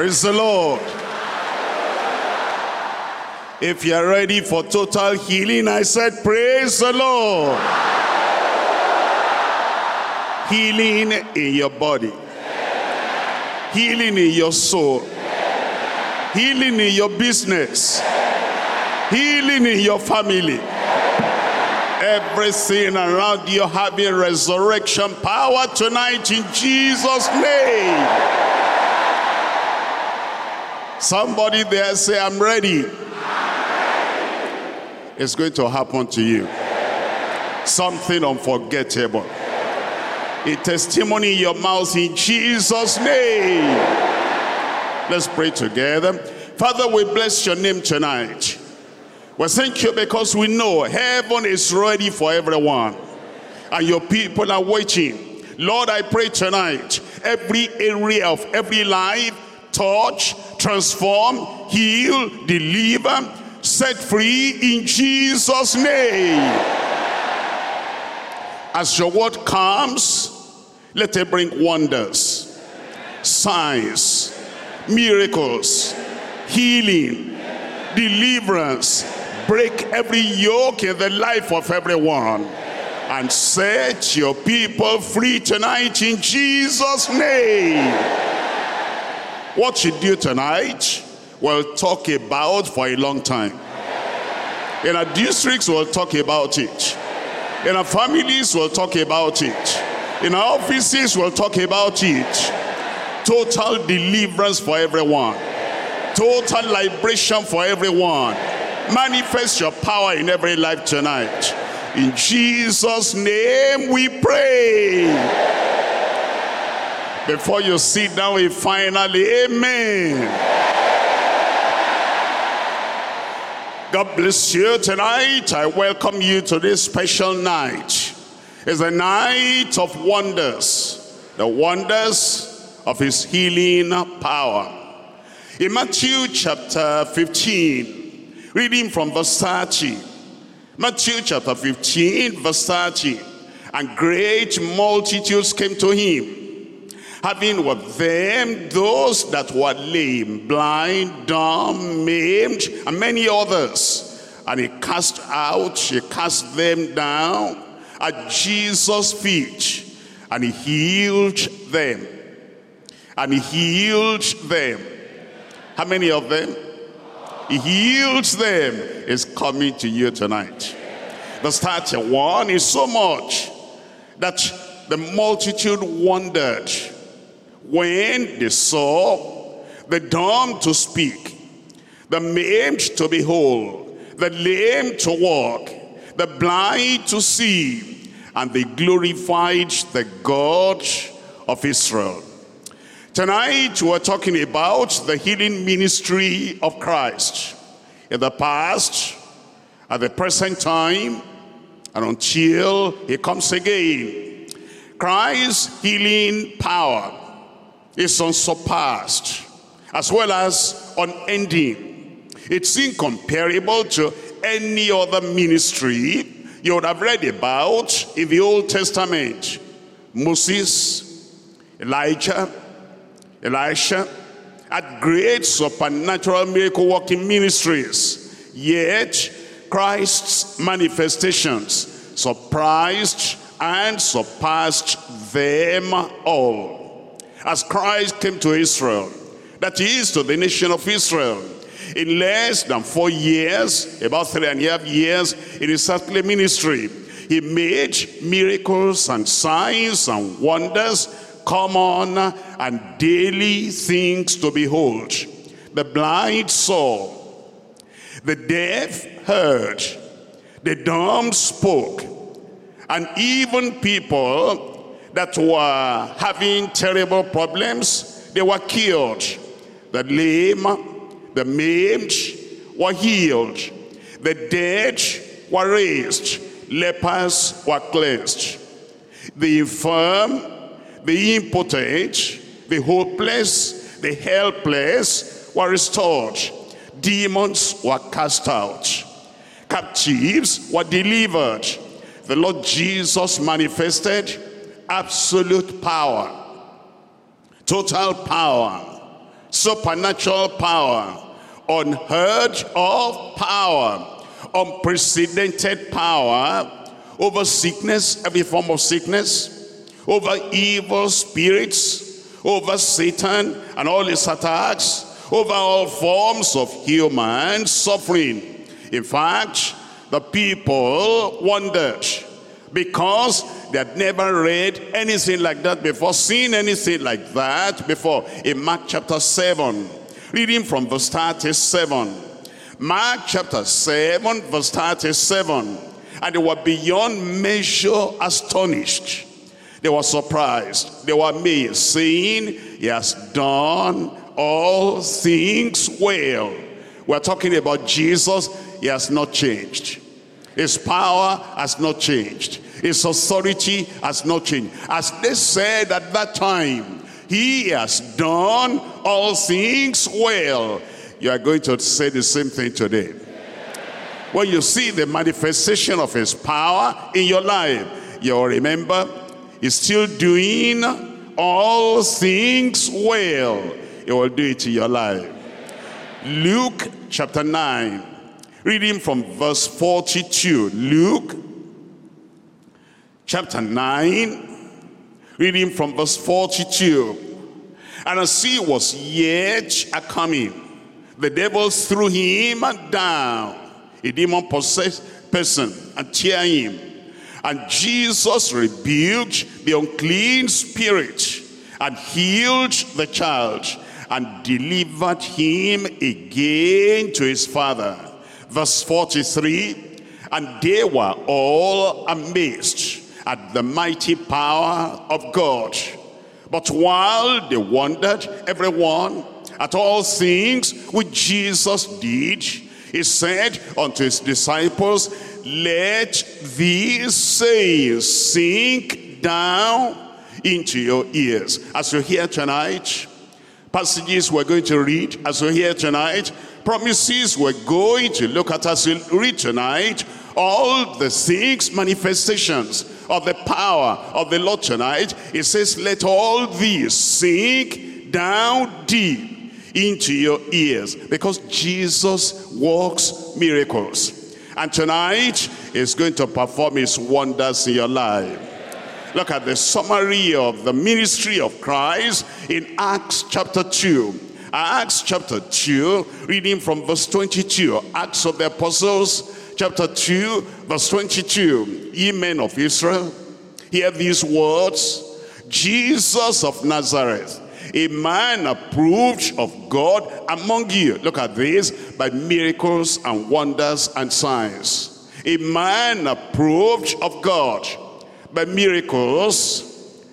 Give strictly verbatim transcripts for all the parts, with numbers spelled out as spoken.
Praise the Lord. If you're ready for total healing, I said, praise the Lord. Healing in your body. Healing in your soul. Healing in your business. Healing in your family. Everything around you having resurrection power tonight in Jesus' name. Somebody there say, I'm ready. It's going to happen to you. Something unforgettable. A testimony in your mouth in Jesus' name. Let's pray together. Father, we bless your name tonight. We thank you because we know heaven is ready for everyone. And your people are waiting. Lord, I pray tonight, every area of every life, touch, transform, heal, deliver, set free in Jesus' name. As your word comes, let it bring wonders, signs, miracles, healing, deliverance. Break every yoke in the life of everyone and set your people free tonight in Jesus' name. What you do tonight, we'll talk about for a long time. In our districts, we'll talk about it. In our families, we'll talk about it. In our offices, we'll talk about it. Total deliverance for everyone. Total liberation for everyone. Manifest your power in every life tonight. In Jesus' name we pray. Before you sit down, we finally, amen. God bless you tonight. I welcome you to this special night. It's a night of wonders. The wonders of his healing power. In Matthew chapter fifteen, reading from verse thirty. Matthew chapter fifteen, verse thirty. And great multitudes came to him, having with them those that were lame, blind, dumb, maimed, and many others. And he cast out, he cast them down at Jesus' feet, and he healed them. And he healed them. How many of them? He healed them. Is coming to you tonight. Verse thirty-one is so much that the multitude wondered when they saw the dumb to speak, the maimed to behold, the lame to walk, the blind to see, and they glorified the God of Israel. Tonight we're talking about the healing ministry of Christ. In the past, at the present time, and until he comes again. Christ's healing power is unsurpassed, as well as unending. It's incomparable to any other ministry you would have read about in the Old Testament. Moses, Elijah, Elisha had great supernatural miracle working ministries, yet Christ's manifestations surprised and surpassed them all. As Christ came to Israel, that is to the nation of Israel, in less than four years, about three and a half years in his earthly ministry, he made miracles and signs and wonders common and daily things to behold. The blind saw, the deaf heard, the dumb spoke, and even people that were having terrible problems, they were cured. The lame, the maimed were healed. The dead were raised. Lepers were cleansed. The infirm, the impotent, the hopeless, the helpless were restored. Demons were cast out. Captives were delivered. The Lord Jesus manifested absolute power, total power, supernatural power, unheard of power, unprecedented power over sickness, every form of sickness, over evil spirits, over Satan and all his attacks, over all forms of human suffering. In fact, the people wondered because they had never read anything like that before, seen anything like that before. In Mark chapter seven, reading from verse thirty-seven. Mark chapter seven, verse thirty-seven. And they were beyond measure astonished. They were surprised. They were amazed, saying, he has done all things well. We're talking about Jesus. He has not changed. His power has not changed. His authority has not changed. As they said at that time, he has done all things well. You are going to say the same thing today. When you see the manifestation of his power in your life, you'll remember he's still doing all things well. He will do it in your life. Luke chapter nine, reading from verse forty-two. Luke chapter nine, reading from verse forty-two. And as he was yet a coming, the devil threw him down, a demon-possessed person, and tear him. And Jesus rebuked the unclean spirit and healed the child and delivered him again to his father. Verse forty-three, and they were all amazed at the mighty power of God. But while they wondered, everyone, at all things which Jesus did, he said unto his disciples, let these sayings sink down into your ears. As you hear tonight, passages we're going to read, as you hear tonight, promises we're going to look at as you read tonight, all the things, manifestations of the power of the Lord tonight. It says, let all these sink down deep into your ears, because Jesus works miracles. And tonight, he's going to perform his wonders in your life. Look at the summary of the ministry of Christ in Acts chapter two. Acts chapter two, reading from verse twenty-two. Acts of the Apostles chapter two, verse twenty-two. Ye men of Israel, hear these words. Jesus of Nazareth, a man approved of God among you. Look at this, by miracles and wonders and signs. A man approved of God by miracles,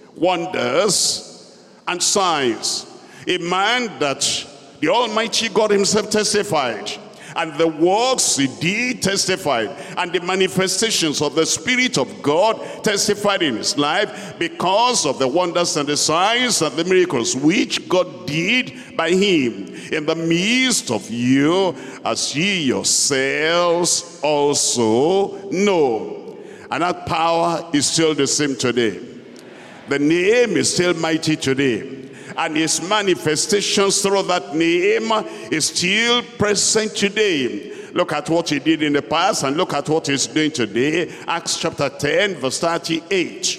wonders, and signs. A man that the Almighty God himself testified, and the works he did testified, and the manifestations of the Spirit of God testified in his life because of the wonders and the signs and the miracles which God did by him in the midst of you, as ye yourselves also know. And that power is still the same today. The name is still mighty today. And his manifestations through that name is still present today. Look at what he did in the past and look at what he's doing today. Acts chapter ten, verse thirty-eight.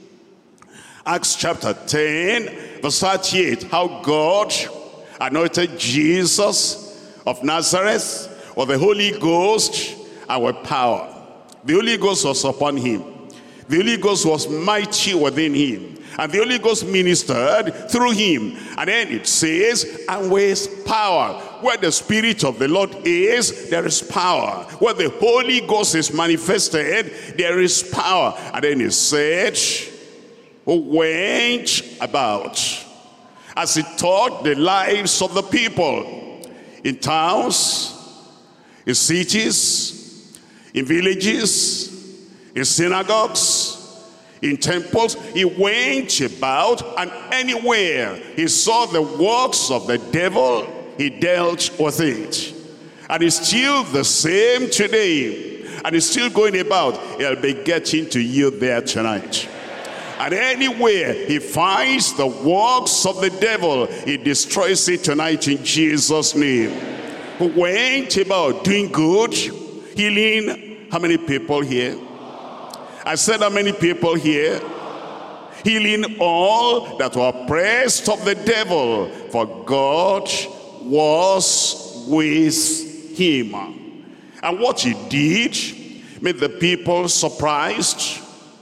Acts chapter ten, verse thirty-eight. How God anointed Jesus of Nazareth with the Holy Ghost and with power. The Holy Ghost was upon him. The Holy Ghost was mighty within him. And the Holy Ghost ministered through him. And then it says, and with power. Where the Spirit of the Lord is, there is power. Where the Holy Ghost is manifested, there is power. And then it said, who went about as he taught the lives of the people in towns, in cities, in villages, in synagogues, in temples. He went about, and anywhere he saw the works of the devil, he dealt with it. And it's still the same today. And he's still going about. He'll be getting to you there tonight. And anywhere he finds the works of the devil, he destroys it tonight in Jesus' name. Who went about doing good, healing, how many people here? I said how many people here? Healing all that were oppressed of the devil, for God was with him. And what he did made the people surprised,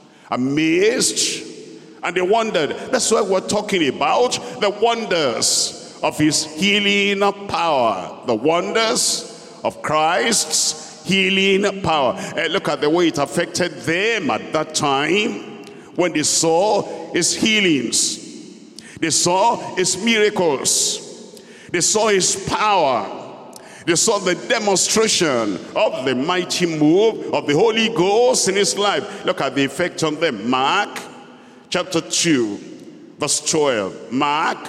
amazed, and they wondered. That's why we're talking about the wonders of his healing power. The wonders of Christ's healing power. And look at the way it affected them at that time when they saw his healings. They saw his miracles. They saw his power. They saw the demonstration of the mighty move of the Holy Ghost in his life. Look at the effect on them. Mark chapter two, verse twelve. Mark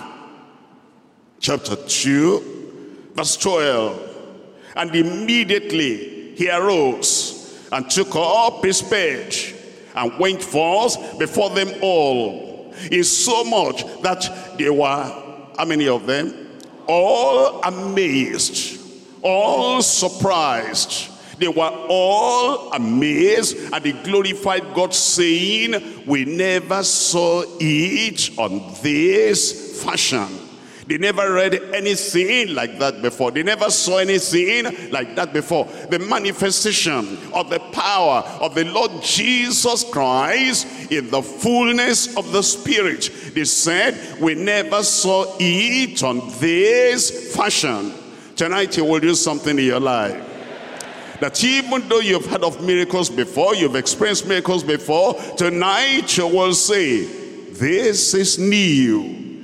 chapter two, verse twelve. And immediately he arose and took up his bed and went forth before them all, in so much that they were, how many of them? All amazed. All surprised. They were all amazed, and they glorified God, saying, we never saw it on this fashion. They never read anything like that before. They never saw anything like that before. The manifestation of the power of the Lord Jesus Christ in the fullness of the Spirit. They said, we never saw it on this fashion. Tonight he will do something in your life. That even though you've heard of miracles before, you've experienced miracles before, tonight you will say, this is new.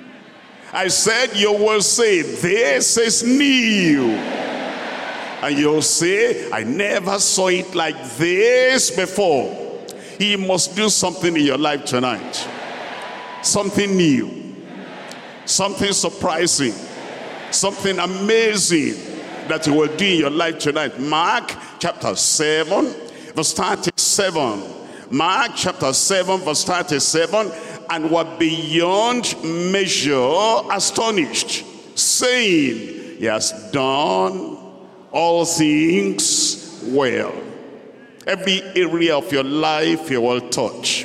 I said you will say, this is new. And you'll say, I never saw it like this before. He must do something in your life tonight. Something new. Something surprising. Something amazing that he will do in your life tonight. Mark chapter seven, verse thirty-seven. Mark chapter seven, verse thirty-seven. And were beyond measure astonished, saying, he has done all things well. Every area of your life he will touch.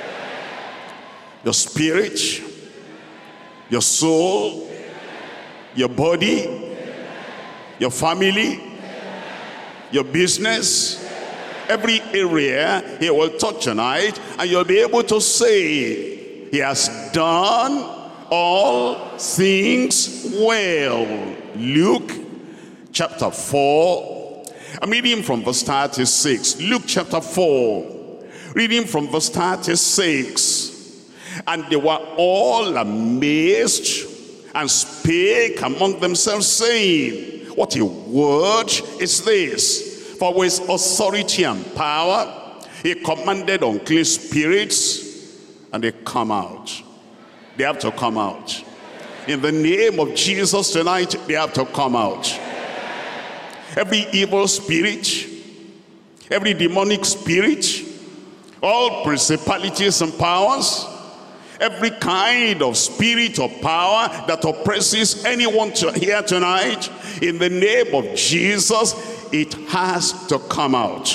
Your spirit, your soul, your body, your family, your business, every area he will touch tonight, and you'll be able to say, he has done all things well. Luke chapter four, I'm reading from verse thirty-six. Luke chapter four, reading from verse thirty-six. And they were all amazed, and spake among themselves, saying, what a word is this? For with authority and power he commanded unclean spirits, and they come out. They have to come out. In the name of Jesus tonight, they have to come out. Every evil spirit, every demonic spirit, all principalities and powers, every kind of spirit or power that oppresses anyone to here tonight, in the name of Jesus, it has to come out.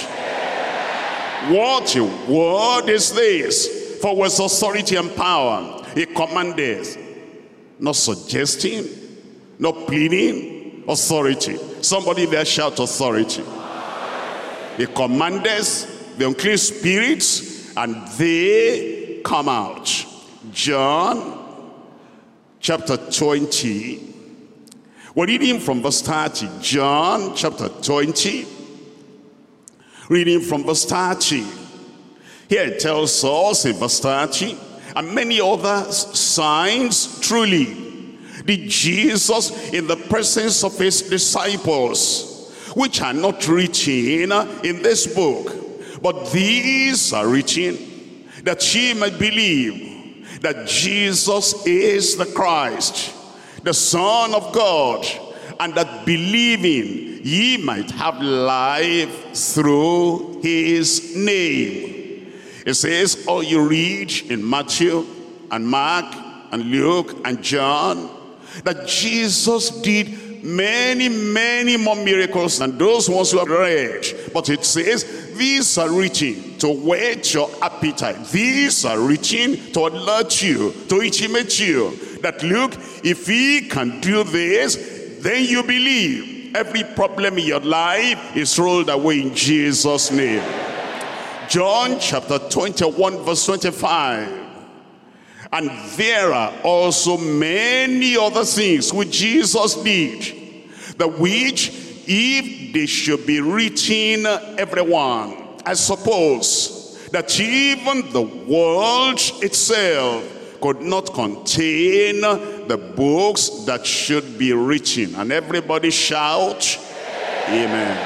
What a word is this? For with authority and power he commanded, not suggesting, not pleading, authority. Somebody there shout authority. He commands the unclean spirits, and they come out. John chapter twenty. We're reading from verse thirty. John chapter twenty. Reading from verse thirty. Here it tells us in verse thirty, and many other signs truly did Jesus in the presence of his disciples, which are not written in this book. But these are written, that ye might believe that Jesus is the Christ, the Son of God, and that believing ye might have life through his name. It says, all you read in Matthew and Mark and Luke and John, that Jesus did many, many more miracles than those ones who have read. But it says, these are written to whet your appetite. These are written to alert you, to intimate you, that look, if he can do this, then you believe. Every problem in your life is rolled away in Jesus' name. John chapter twenty-one verse twenty-five. And there are also many other things which Jesus did, the which, if they should be written, everyone, I suppose that even the world itself could not contain the books that should be written. And everybody shout, amen.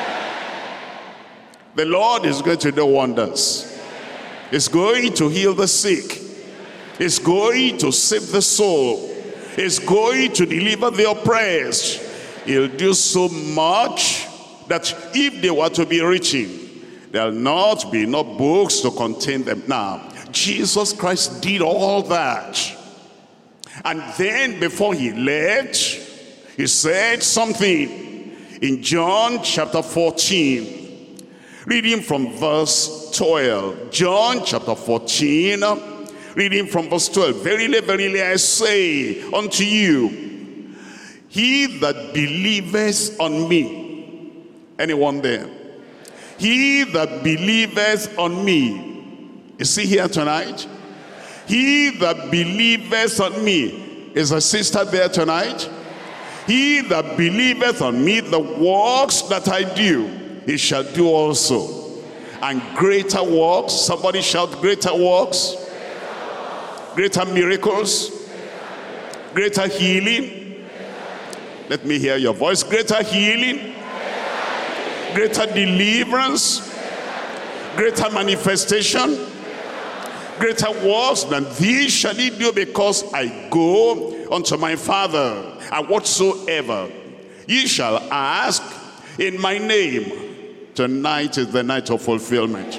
The Lord is going to do wonders. He's going to heal the sick. He's going to save the soul. He's going to deliver the oppressed. He'll do so much that if they were to be written, there'll not be enough books to contain them. Now, Jesus Christ did all that. And then before he left, he said something in John chapter fourteen. Reading from verse twelve. John chapter fourteen. Reading from verse twelve. Verily, verily, I say unto you, he that believeth on me. Anyone there? He that believeth on me. Is he here tonight? He that believeth on me. Is a sister there tonight? He that believeth on me, the works that I do, he shall do also. And greater works, somebody shout, greater works. Greater miracles. Greater healing. Let me hear your voice. Greater healing. Greater deliverance. Greater manifestation. Greater works than these shall he do, because I go unto my Father. And whatsoever ye shall ask in my name. Tonight is the night of fulfillment.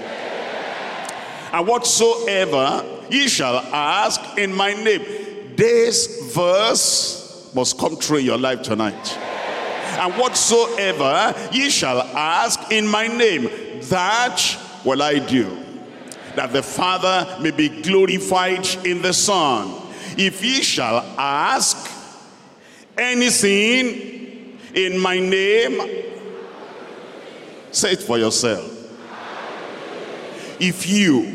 And whatsoever ye shall ask in my name. This verse must come true in your life tonight. And whatsoever ye shall ask in my name, that will I do, that the Father may be glorified in the Son. If ye shall ask anything in my name, say it for yourself. If you,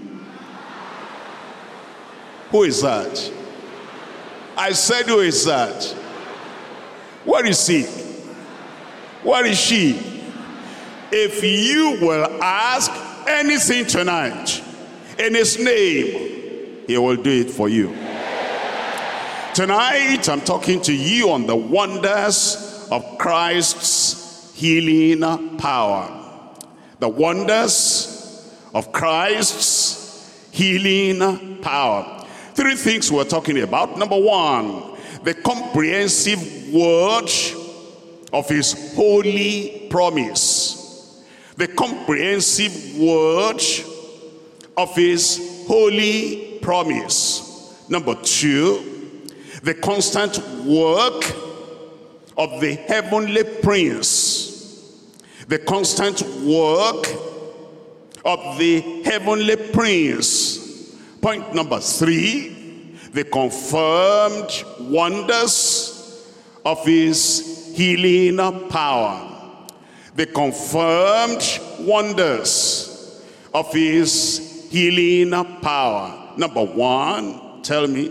who is that? I said, who is that? Where is he? Where is she? If you will ask anything tonight in his name, he will do it for you. Tonight I'm talking to you on the wonders of Christ's healing power. The wonders of Christ's healing power. Three things we're talking about. Number one, the comprehensive word of his holy promise. The comprehensive word of his holy promise. Number two, the constant work of the heavenly prince. The constant work of the heavenly prince. Point number three, the confirmed wonders of his healing power. The confirmed wonders of his healing power. Number one, tell me.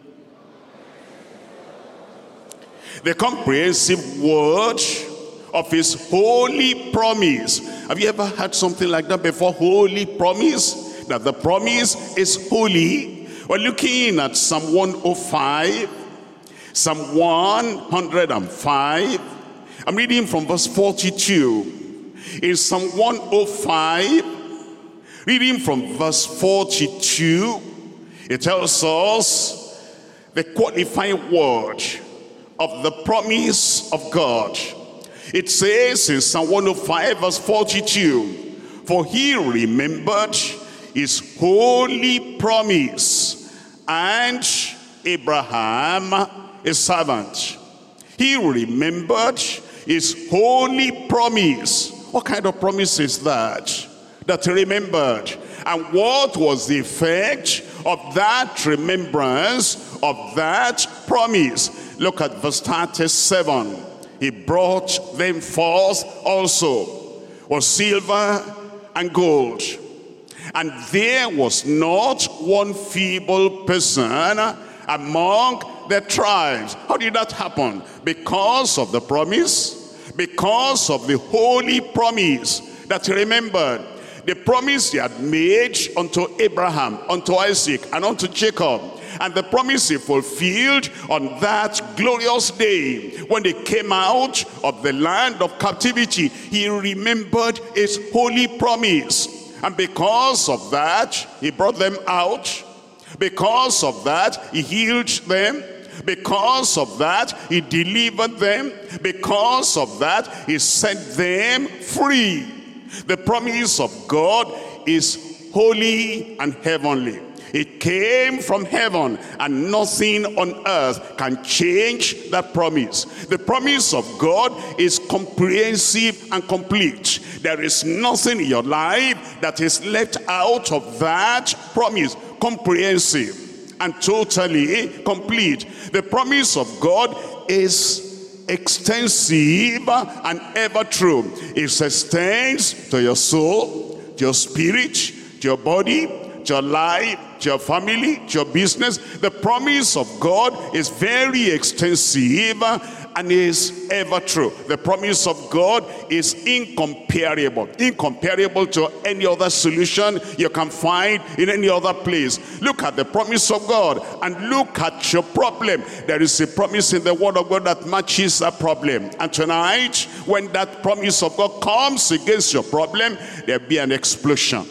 The comprehensive word of his holy promise. Have you ever heard something like that before? Holy promise? That the promise is holy. We're looking at Psalm one oh five. Psalm one oh five. I'm reading from verse forty-two. In Psalm one oh five, reading from verse forty-two, it tells us the qualifying word of the promise of God. It says in Psalm one oh five verse forty-two, for he remembered his holy promise, and Abraham, his servant. He remembered his holy promise. What kind of promise is that? That he remembered. And what was the effect of that remembrance, of that promise? Look at verse thirty-seven. He brought them forth also was silver and gold. And there was not one feeble person among the tribes. How did that happen? Because of the promise, because of the holy promise that he remembered. The promise he had made unto Abraham, unto Isaac, and unto Jacob. And the promise he fulfilled on that glorious day when they came out of the land of captivity. He remembered his holy promise. And because of that, he brought them out. Because of that, he healed them. Because of that, he delivered them. Because of that, he set them free. The promise of God is holy and heavenly. It came from heaven, and nothing on earth can change that promise. The promise of God is comprehensive and complete. There is nothing in your life that is left out of that promise. Comprehensive and totally complete. The promise of God is extensive and ever true. It extends to your soul, to your spirit, to your body, to your life, to your family, to your business. The promise of God is very extensive and is ever true. The promise of God is incomparable, incomparable to any other solution you can find in any other place. Look at the promise of God and look at your problem. There is a promise in the word of God that matches that problem. And tonight, when that promise of God comes against your problem, there'll be an explosion.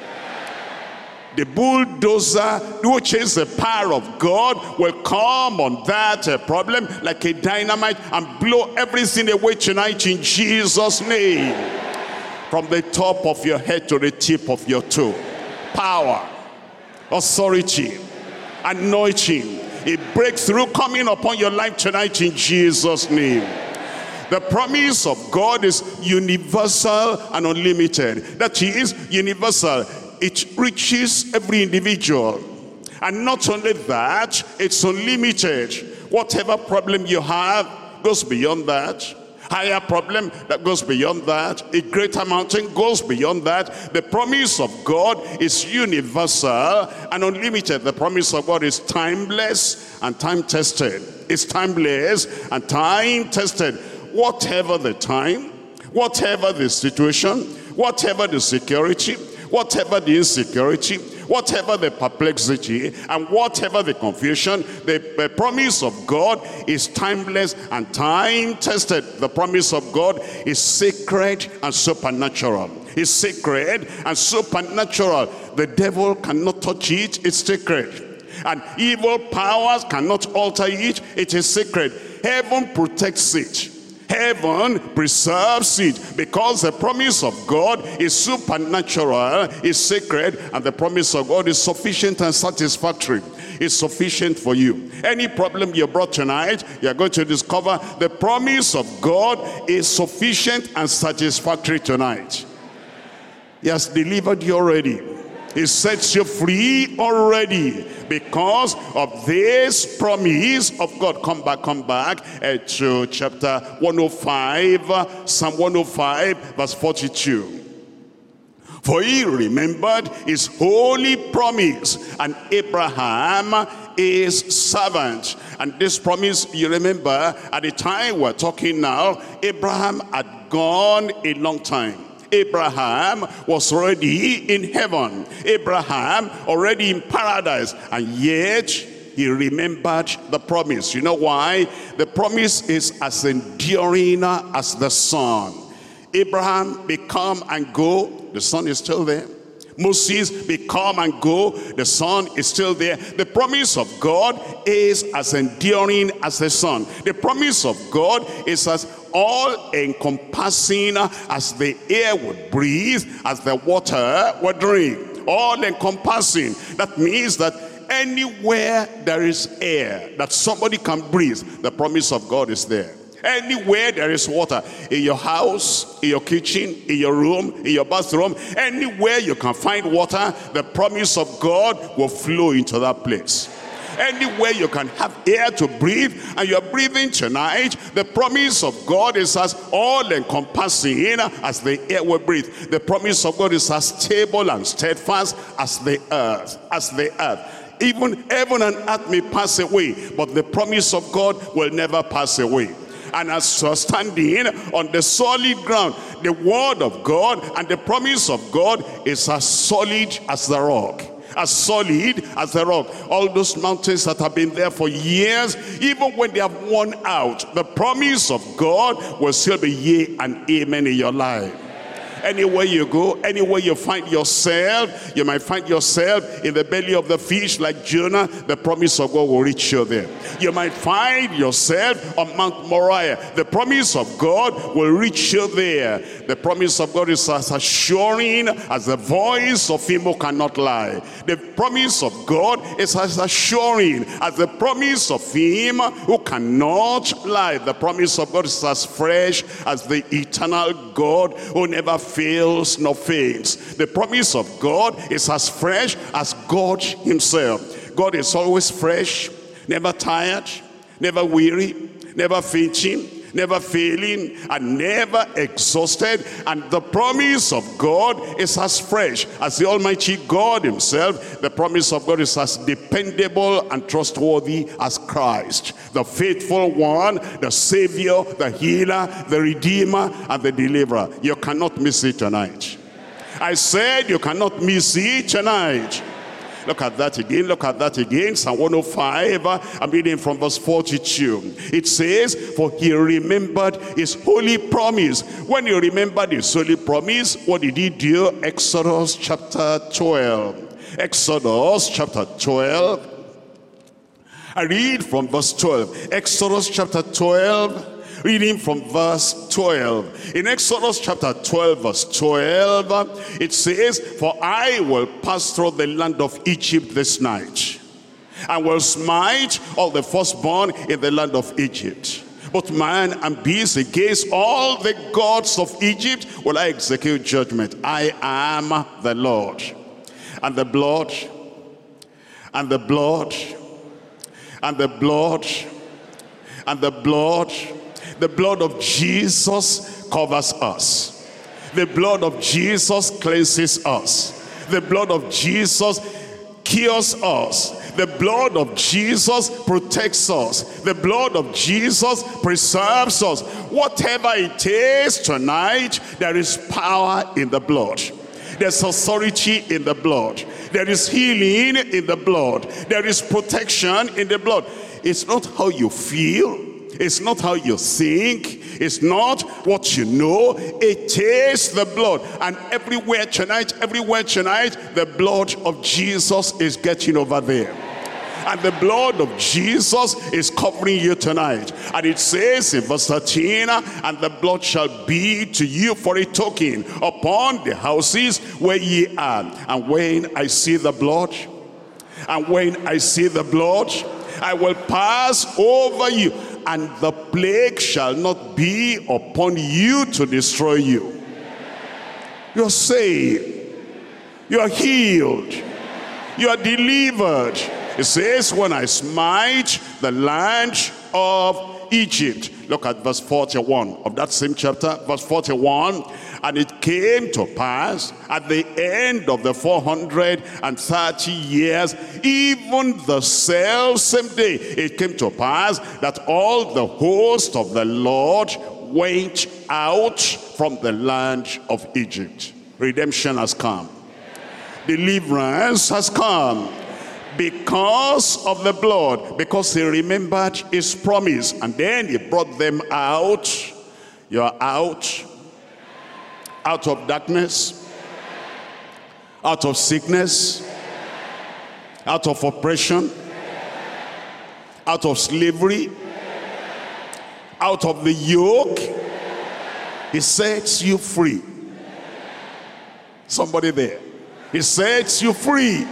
The bulldozer, which is the power of God, will come on that uh, problem like a dynamite and blow everything away tonight in Jesus' name. From the top of your head to the tip of your toe. Power, authority, anointing, a breakthrough coming upon your life tonight in Jesus' name. The promise of God is universal and unlimited. That is universal. It reaches every individual. And not only that, it's unlimited. Whatever problem you have goes beyond that. Higher problem that goes beyond that. A greater mountain goes beyond that. The promise of God is universal and unlimited. The promise of God is timeless and time-tested. It's timeless and time-tested. Whatever the time, whatever the situation, whatever the security, whatever the insecurity, whatever the perplexity, and whatever the confusion, the, the promise of God is timeless and time-tested. The promise of God is sacred and supernatural. It's sacred and supernatural. The devil cannot touch it. It's sacred. And evil powers cannot alter it. It is sacred. Heaven protects it. Heaven preserves it, because the promise of God is supernatural, is sacred, and the promise of God is sufficient and satisfactory. It's sufficient for you. Any problem you brought tonight, you're going to discover the promise of God is sufficient and satisfactory tonight. He has delivered you already. He sets you free already because of this promise of God. Come back, come back uh, to chapter one oh five, Psalm one oh five, verse forty-two. For he remembered his holy promise, and Abraham his servant. And this promise, you remember, at the time we're talking now, Abraham had gone a long time. Abraham was already in heaven. Abraham already in paradise. And yet, he remembered the promise. You know why? The promise is as enduring as the sun. Abraham may come and go, the sun is still there. Moses may come and go, the sun is still there. The promise of God is as enduring as the sun. The promise of God is as all-encompassing as the air would breathe, as the water would drink. all encompassing. That means that anywhere there is air that somebody can breathe, the promise of God is there. Anywhere there is water, in your house, in your kitchen, in your room, in your bathroom, anywhere you can find water, the promise of God will flow into that place. Anywhere you can have air to breathe, and you're breathing tonight, the promise of God is as all-encompassing as the air we breathe. The promise of God is as stable and steadfast as the earth, as the earth. Even heaven and earth may pass away, but the promise of God will never pass away. And as you're standing on the solid ground, the word of God and the promise of God is as solid as the rock. As solid as the rock. All those mountains that have been there for years, even when they have worn out, the promise of God will still be yea and amen in your life. Anywhere you go, anywhere you find yourself, you might find yourself in the belly of the fish like Jonah, the promise of God will reach you there. You might find yourself on Mount Moriah, the promise of God will reach you there. The promise of God is as assuring as the voice of him who cannot lie. The promise of God is as assuring as the promise of him who cannot lie. The promise of God is as fresh as the eternal God who never fails nor faints. The promise of God is as fresh as God himself. God is always fresh, never tired, never weary, never fainting, never failing, and never exhausted. And the promise of God is as fresh as the Almighty God himself. The promise of God is as dependable and trustworthy as Christ, the faithful one, the Savior, the healer, the Redeemer, and the Deliverer. You cannot miss it tonight. I said you cannot miss it tonight. Look at that again, look at that again. Psalm one oh five, I'm reading from verse forty-two. It says, for he remembered his holy promise. When he remembered his holy promise, what did he do? Exodus chapter twelve. Exodus chapter twelve. I read from verse twelve. Exodus chapter twelve. Reading from verse twelve. In Exodus chapter twelve, verse twelve, it says, for I will pass through the land of Egypt this night, and will smite all the firstborn in the land of Egypt. Both man and beast, against all the gods of Egypt will I execute judgment. I am the Lord. And the blood, and the blood, and the blood, and the blood, the blood of Jesus covers us. The blood of Jesus cleanses us. The blood of Jesus cures us. The blood of Jesus protects us. The blood of Jesus preserves us. Whatever it is tonight, there is power in the blood. There's authority in the blood. There is healing in the blood. There is protection in the blood. It's not how you feel. It's not how you think. It's not what you know. It is the blood. And everywhere tonight, everywhere tonight, the blood of Jesus is getting over there. And the blood of Jesus is covering you tonight. And it says in verse thirteen, and the blood shall be to you for a token upon the houses where ye are. And when I see the blood, and when I see the blood, I will pass over you, and the plague shall not be upon you to destroy you. You're saved. You're healed. You're delivered. It says, when I smite the land of Egypt. Look at verse forty-one of that same chapter, verse forty-one. And it came to pass at the end of the four hundred thirty years, even the selfsame day, it came to pass that all the host of the Lord went out from the land of Egypt. Redemption has come. Deliverance has come. Because of the blood, because he remembered his promise, and then he brought them out. You're out, out of darkness, out of sickness, out of oppression, out of slavery, out of the yoke. He sets you free. Somebody there. He sets you free.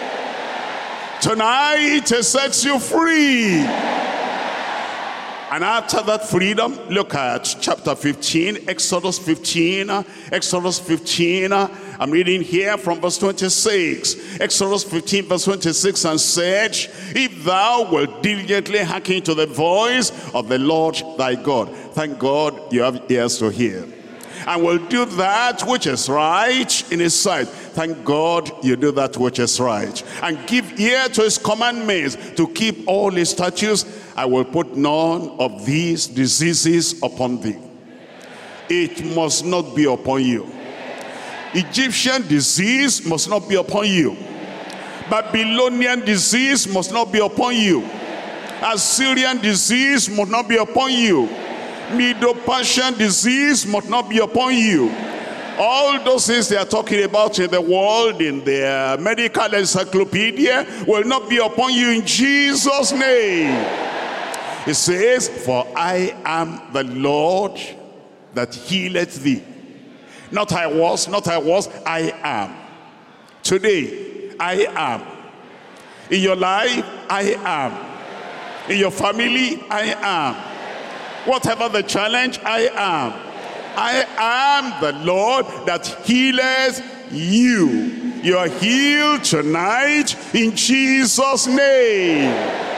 Tonight, he sets you free. And after that freedom, look at chapter fifteen, Exodus fifteen, Exodus fifteen. I'm reading here from verse twenty-six. Exodus fifteen, verse twenty-six, and said, if thou wilt diligently hearken to the voice of the Lord thy God. Thank God you have ears to hear. And will do that which is right in his sight. Thank God you do that which is right. And give ear to his commandments, to keep all his statutes. I will put none of these diseases upon thee. It must not be upon you. Egyptian disease must not be upon you. Babylonian disease must not be upon you. Assyrian disease must not be upon you. Medo-Persian disease must not be upon you. All those things they are talking about in the world, in their medical encyclopedia, will not be upon you in Jesus' name. It says, for I am the Lord that healeth thee. Not I was, not I was, I am. Today, I am. In your life, I am. In your family, I am. Whatever the challenge, I am. I am the Lord that healeth you. You are healed tonight in Jesus' name.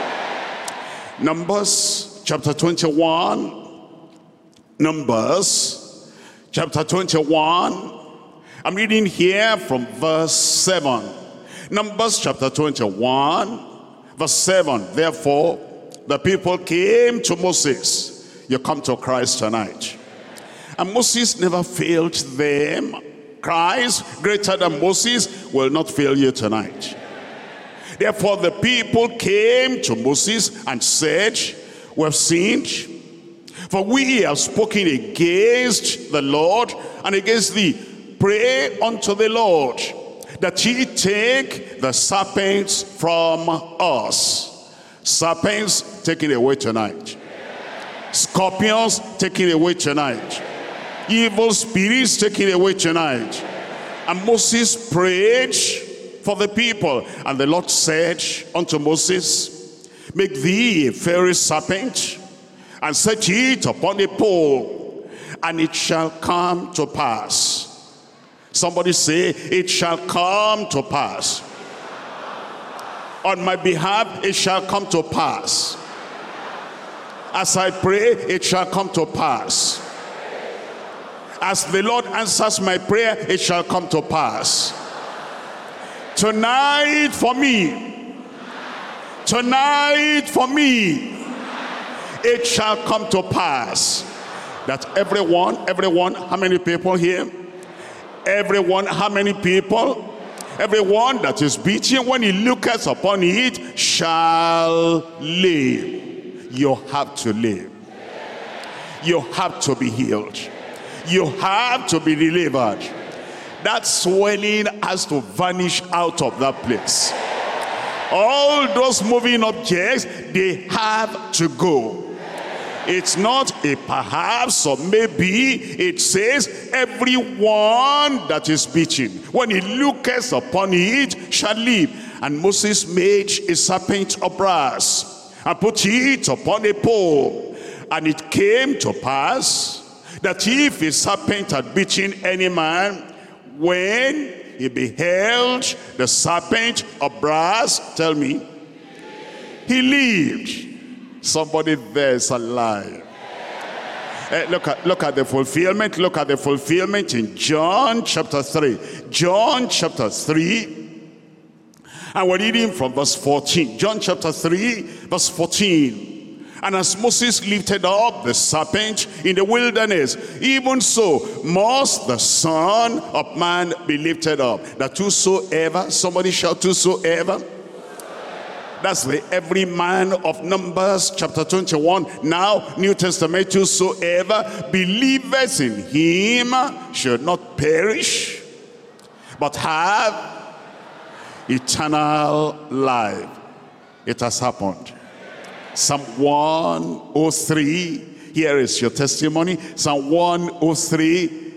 Numbers chapter twenty-one. Numbers chapter twenty-one. I'm reading here from verse seven. Numbers chapter twenty-one, verse seven. Therefore, the people came to Moses. You come to Christ tonight. And Moses never failed them. Christ, greater than Moses, will not fail you tonight. Therefore the people came to Moses and said, we have sinned, for we have spoken against the Lord and against thee. Pray unto the Lord that he take the serpents from us. Serpents taken away tonight. Scorpions taken away tonight. Evil spirits taken away tonight. And Moses prayed for the people. And the Lord said unto Moses, make thee a fiery serpent, and set it upon a pole, and it shall come to pass. Somebody say, it shall come to pass. On my behalf, it shall come to pass. As I pray, it shall come to pass. As the Lord answers my prayer, it shall come to pass. Tonight for me, tonight for me, it shall come to pass that everyone, everyone, how many people here? Everyone, how many people? Everyone that is beaten, when he looketh upon it, shall live. You have to live. You have to be healed. You have to be delivered. That swelling has to vanish out of that place. All those moving objects, they have to go. It's not a perhaps or maybe. It says everyone that is beaten, when he looketh upon it, shall live. And Moses made a serpent of brass and put it upon a pole. And it came to pass that if a serpent had bitten any man, when he beheld the serpent of brass, tell me, he lived. Somebody there is alive. Uh, look at look at the fulfillment. Look at the fulfillment in John chapter three. John chapter three. And we're reading from verse fourteen. John chapter three, verse fourteen. And as Moses lifted up the serpent in the wilderness, even so must the Son of Man be lifted up. That whosoever, somebody shout whosoever. That's the every man of Numbers chapter twenty-one. Now, New Testament, whosoever believeth in him should not perish, but have eternal life. It has happened. Psalm one oh three, here is your testimony. Psalm one oh three,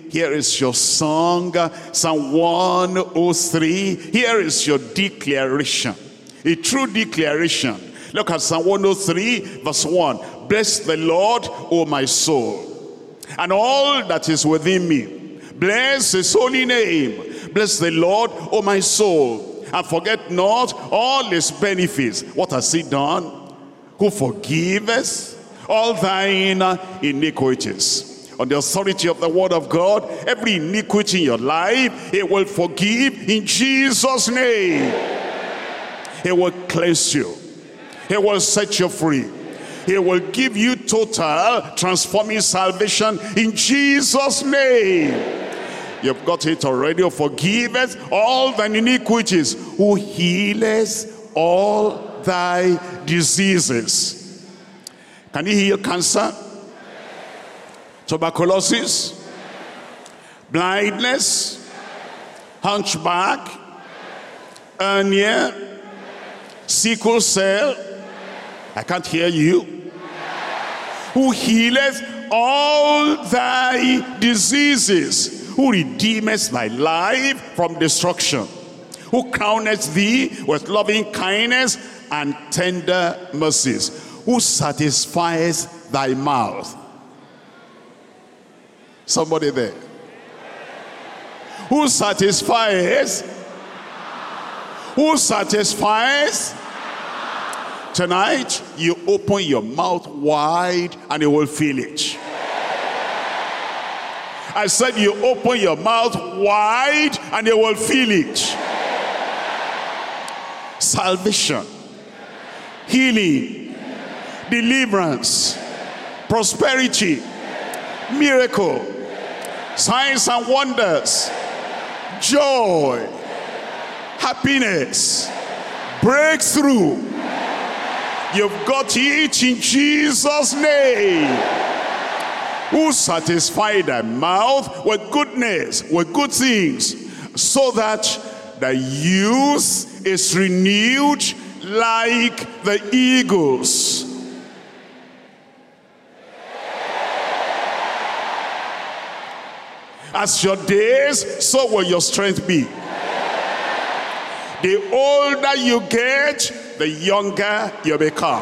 Here is your song, Psalm one oh three. Here is your declaration, a true declaration. Look at Psalm one oh three, verse one. Bless the Lord, O my soul, and all that is within me. Bless his holy name. Bless the Lord, O my soul, and forget not all his benefits. What has he done? Who forgiveth all thine iniquities. On the authority of the word of God, every iniquity in your life, he will forgive in Jesus' name. He will cleanse you. He will set you free. He will give you total transforming salvation in Jesus' name. You've got it already. Who forgiveth all thine iniquities, who healeth all thy diseases. Can he heal cancer? Tuberculosis? Blindness? Hunchback? Hernia? Sickle cell? I can't hear you. Who healeth all thy diseases, who redeemeth thy life from destruction, who crowneth thee with loving kindness and tender mercies, who satisfies thy mouth. Somebody there. Who satisfies? Who satisfies? Tonight, you open your mouth wide and you will feel it. I said you open your mouth wide and you will feel it. Salvation, healing, deliverance, prosperity, miracle, signs and wonders, joy, happiness, breakthrough. You've got it in Jesus' name. Who satisfy thy mouth with goodness, with good things, so that the youth is renewed like the eagles. As your days, so will your strength be. The older you get, the younger you become.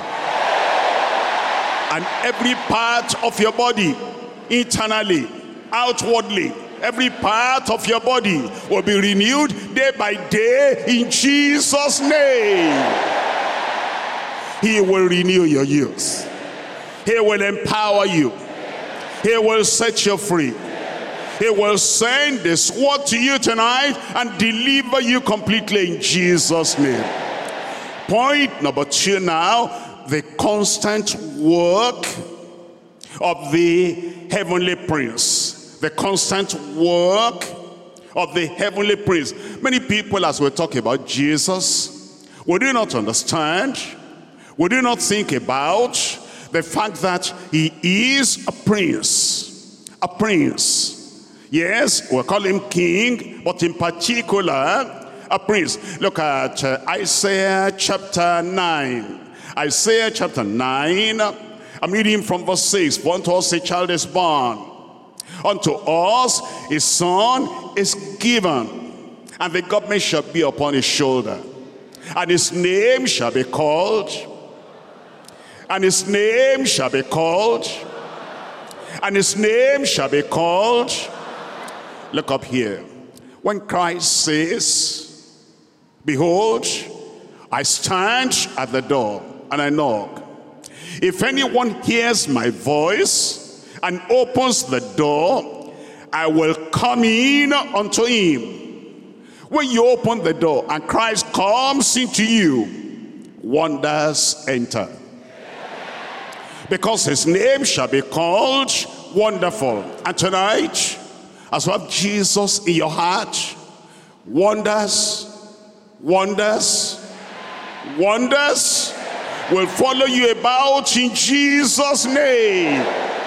And every part of your body, internally, outwardly, every part of your body will be renewed day by day in Jesus' name. He will renew your youth. He will empower you. He will set you free. He will send this word to you tonight and deliver you completely in Jesus' name. Point number two now, the constant work of the heavenly prince. The constant work of the heavenly prince. Many people, as we talk about Jesus, we do not understand, we do not think about the fact that he is a prince. A prince. Yes, we call him king, but in particular, a prince. Look at uh, Isaiah chapter nine. Isaiah chapter nine, I'm reading from verse six. For unto us a child is born, unto us a son is given, and the government shall be upon his shoulder. And his name shall be called, and his name shall be called, and his name shall be called. Look up here. When Christ says, behold, I stand at the door and I knock. If anyone hears my voice and opens the door, I will come in unto him. When you open the door and Christ comes into you, wonders enter. Because his name shall be called Wonderful. And tonight, as you have Jesus in your heart, wonders, wonders, wonders will follow you about in Jesus' name.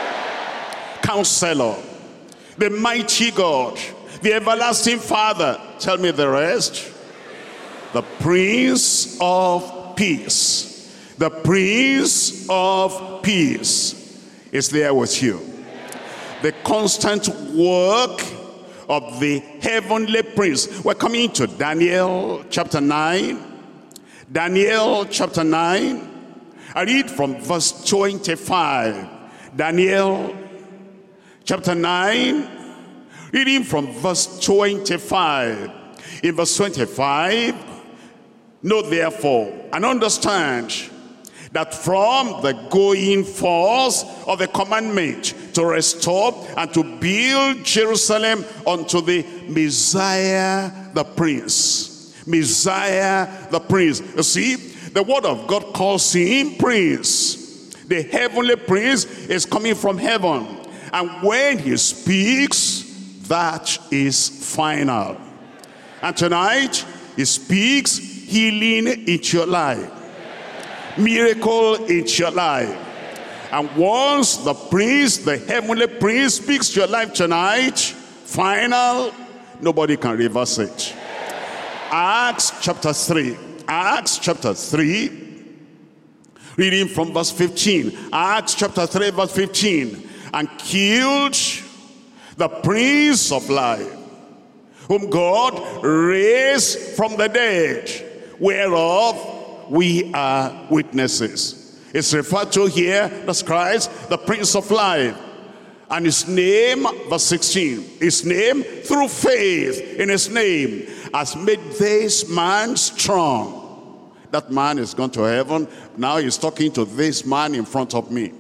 Counselor, the mighty God, the everlasting Father, tell me the rest. The Prince of Peace, the Prince of Peace is there with you. the constant work of the heavenly prince. We're coming to Daniel chapter nine. Daniel chapter nine. I read from verse twenty-five. Daniel chapter nine, reading from verse twenty-five. In verse twenty-five, know therefore and understand that from the going forth of the commandment to restore and to build Jerusalem unto the Messiah the Prince. Messiah the Prince. You see, the word of God calls him Prince. The heavenly Prince is coming from heaven. And when he speaks, that is final. And tonight, he speaks healing into your life. Miracle into your life. And once the Prince, the heavenly Prince, speaks to your life tonight, final, nobody can reverse it. Acts chapter three. Acts chapter three, reading from verse fifteen. Acts chapter three, verse fifteen. And killed the Prince of Life, whom God raised from the dead, whereof we are witnesses. It's referred to here, that's Christ, the Prince of Life. And his name, verse sixteen, his name, through faith in his name, has made this man strong. That man is gone to heaven. Now he's talking to this man in front of me.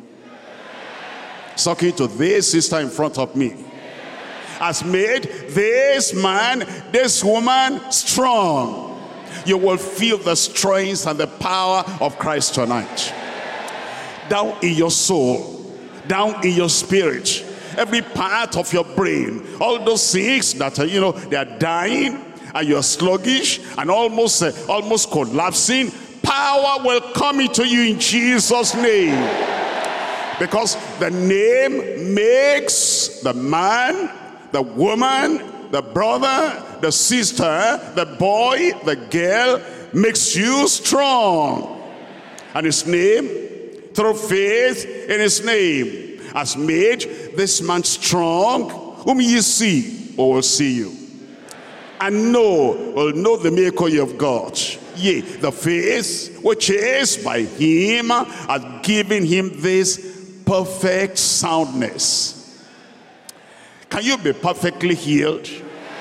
He's talking to this sister in front of me. Has made this man, this woman strong. You will feel the strength and the power of Christ tonight. Down in your soul, down in your spirit, every part of your brain, all those things that are, you know, they are dying, and you're sluggish and almost uh, almost collapsing, power will come into you in Jesus' name. Because the name makes the man, the woman, the brother, the sister, the boy, the girl, makes you strong. And his name, through faith in his name, has made this man strong, whom ye see or will see you. And know, will know the miracle you have got. Yea, the faith which is by him has given him this perfect soundness. Can you be perfectly healed?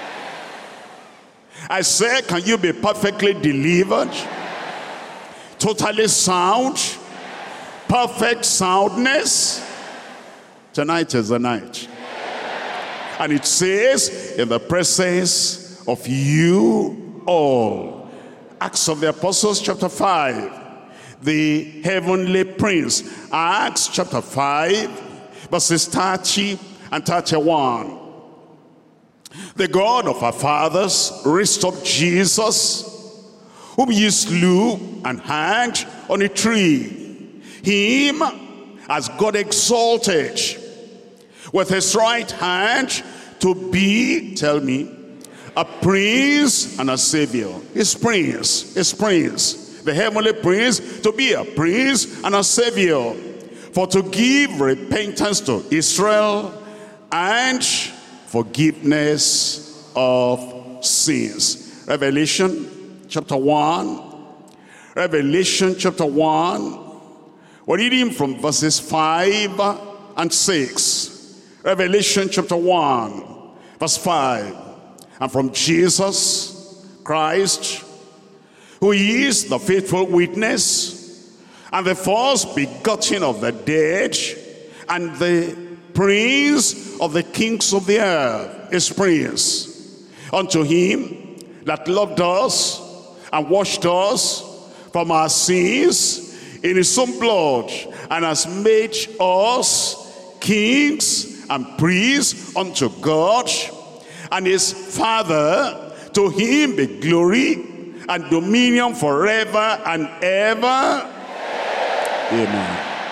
I say, can you be perfectly delivered? Totally sound? Perfect soundness? Tonight is the night. And it says, in the presence of you all. Acts of the Apostles chapter five. The heavenly prince. Acts chapter five, verses thirty and thirty-one. The God of our fathers raised up Jesus, whom ye slew and hanged on a tree. Him has God exalted with his right hand to be, tell me, a prince and a savior. His prince, his prince, the heavenly prince, to be a prince and a savior, for to give repentance to Israel and forgiveness of sins. Revelation chapter one. Revelation chapter one. We're reading from verses five and six. Revelation chapter one, verse five. And from Jesus Christ, who is the faithful witness, and the first begotten of the dead, and the prince of the kings of the earth, his prince, unto him that loved us and washed us from our sins in his own blood, and has made us kings and priests unto God and his Father. To him be glory and dominion forever and ever. Amen.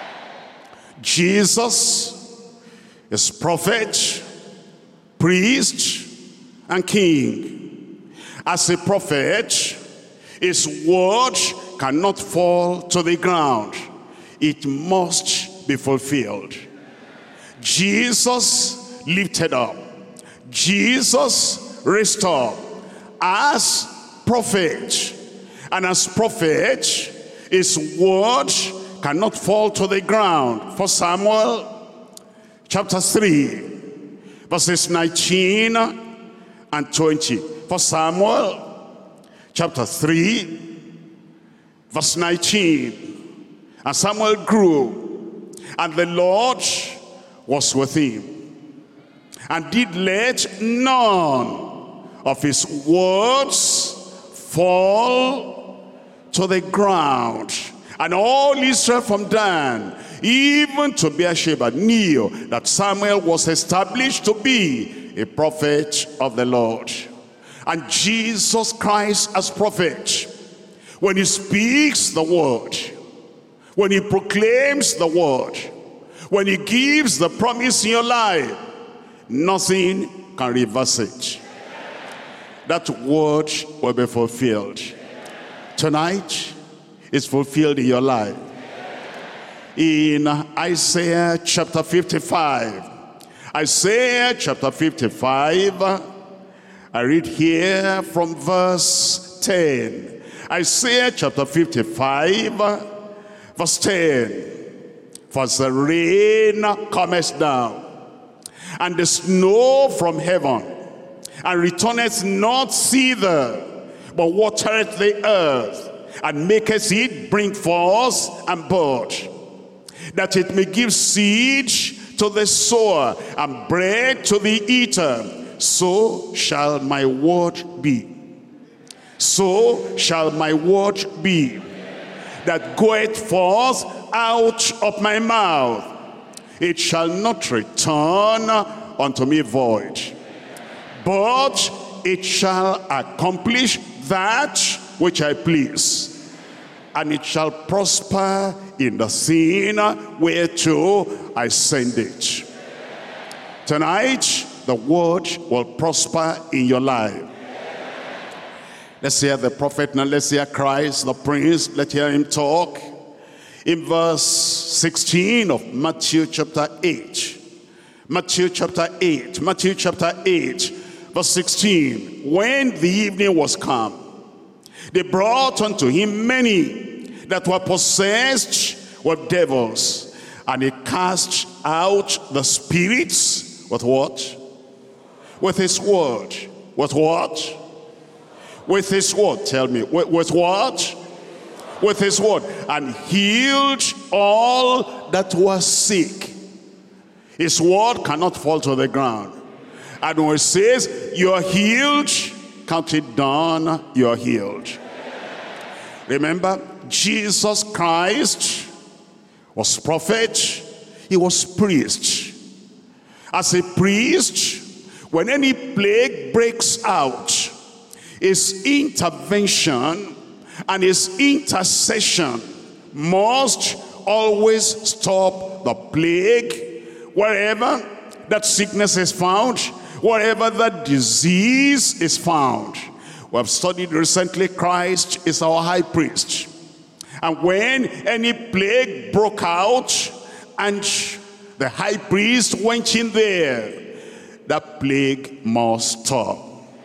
Jesus is prophet, priest, and king. As a prophet, his word cannot fall to the ground. It must be fulfilled. Jesus lifted up, Jesus raised up as prophet. And as prophet, his word cannot fall to the ground. For Samuel chapter three, verses nineteen and twenty. For Samuel chapter three, verse nineteen. And Samuel grew, and the Lord was with him, and did let none of his words fall to the ground. And all Israel from Dan, even to Beersheba, knew that Samuel was established to be a prophet of the Lord. And Jesus Christ as prophet, when he speaks the word, when he proclaims the word, when he gives the promise in your life, nothing can reverse it. That word will be fulfilled. Tonight, it's fulfilled in your life. In Isaiah chapter fifty-five, Isaiah chapter fifty-five, I read here from verse ten. Isaiah chapter fifty-five, verse ten. For as the rain cometh down, and the snow from heaven, and returneth not thither, but watereth the earth, and maketh it bring forth and bud, that it may give seed to the sower, and bread to the eater, so shall my word be. So shall my word be, that goeth forth out of my mouth. It shall not return unto me void, but it shall accomplish that which I please, and it shall prosper in the thing whereto I send it. Tonight, the word will prosper in your life. Let's hear the prophet now. Let's hear Christ, the prince. Let's hear him talk. In verse sixteen of Matthew chapter eight. Matthew chapter eight. Matthew chapter eight, verse sixteen. When the evening was come, they brought unto him many that were possessed with devils, and he cast out the spirits with what? With his word. With what? With his word. Tell me. With, with what? With his word. And healed all that were sick. His word cannot fall to the ground. And when it says, you are healed, count it done, you are healed. Remember, Jesus Christ was prophet, he was priest. As a priest, when any plague breaks out, his intervention and his intercession must always stop the plague wherever that sickness is found, wherever that disease is found. We have studied recently, Christ is our high priest. And when any plague broke out and the high priest went in there, that plague must stop.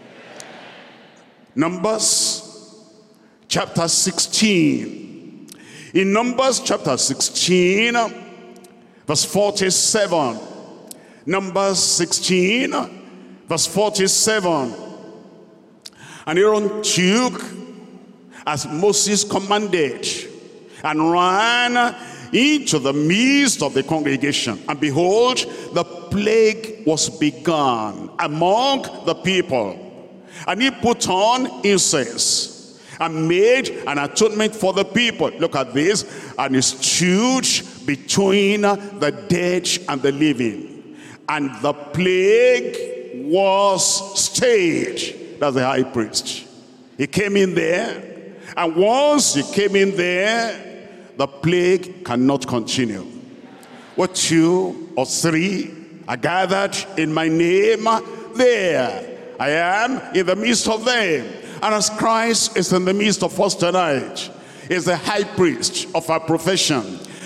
Numbers chapter sixteen. In Numbers chapter sixteen, verse forty-seven. Numbers sixteen, verse forty-seven. And Aaron took as Moses commanded, and ran into the midst of the congregation. And behold, the plague was begun among the people. And he put on incense and made an atonement for the people. Look at this. And he stood between the dead and the living, and the plague was stayed. That's the high priest. He came in there, and once he came in there, the plague cannot continue. Where two or three are gathered in my name, there I am in the midst of them. And as Christ is in the midst of us tonight, is the high priest of our profession,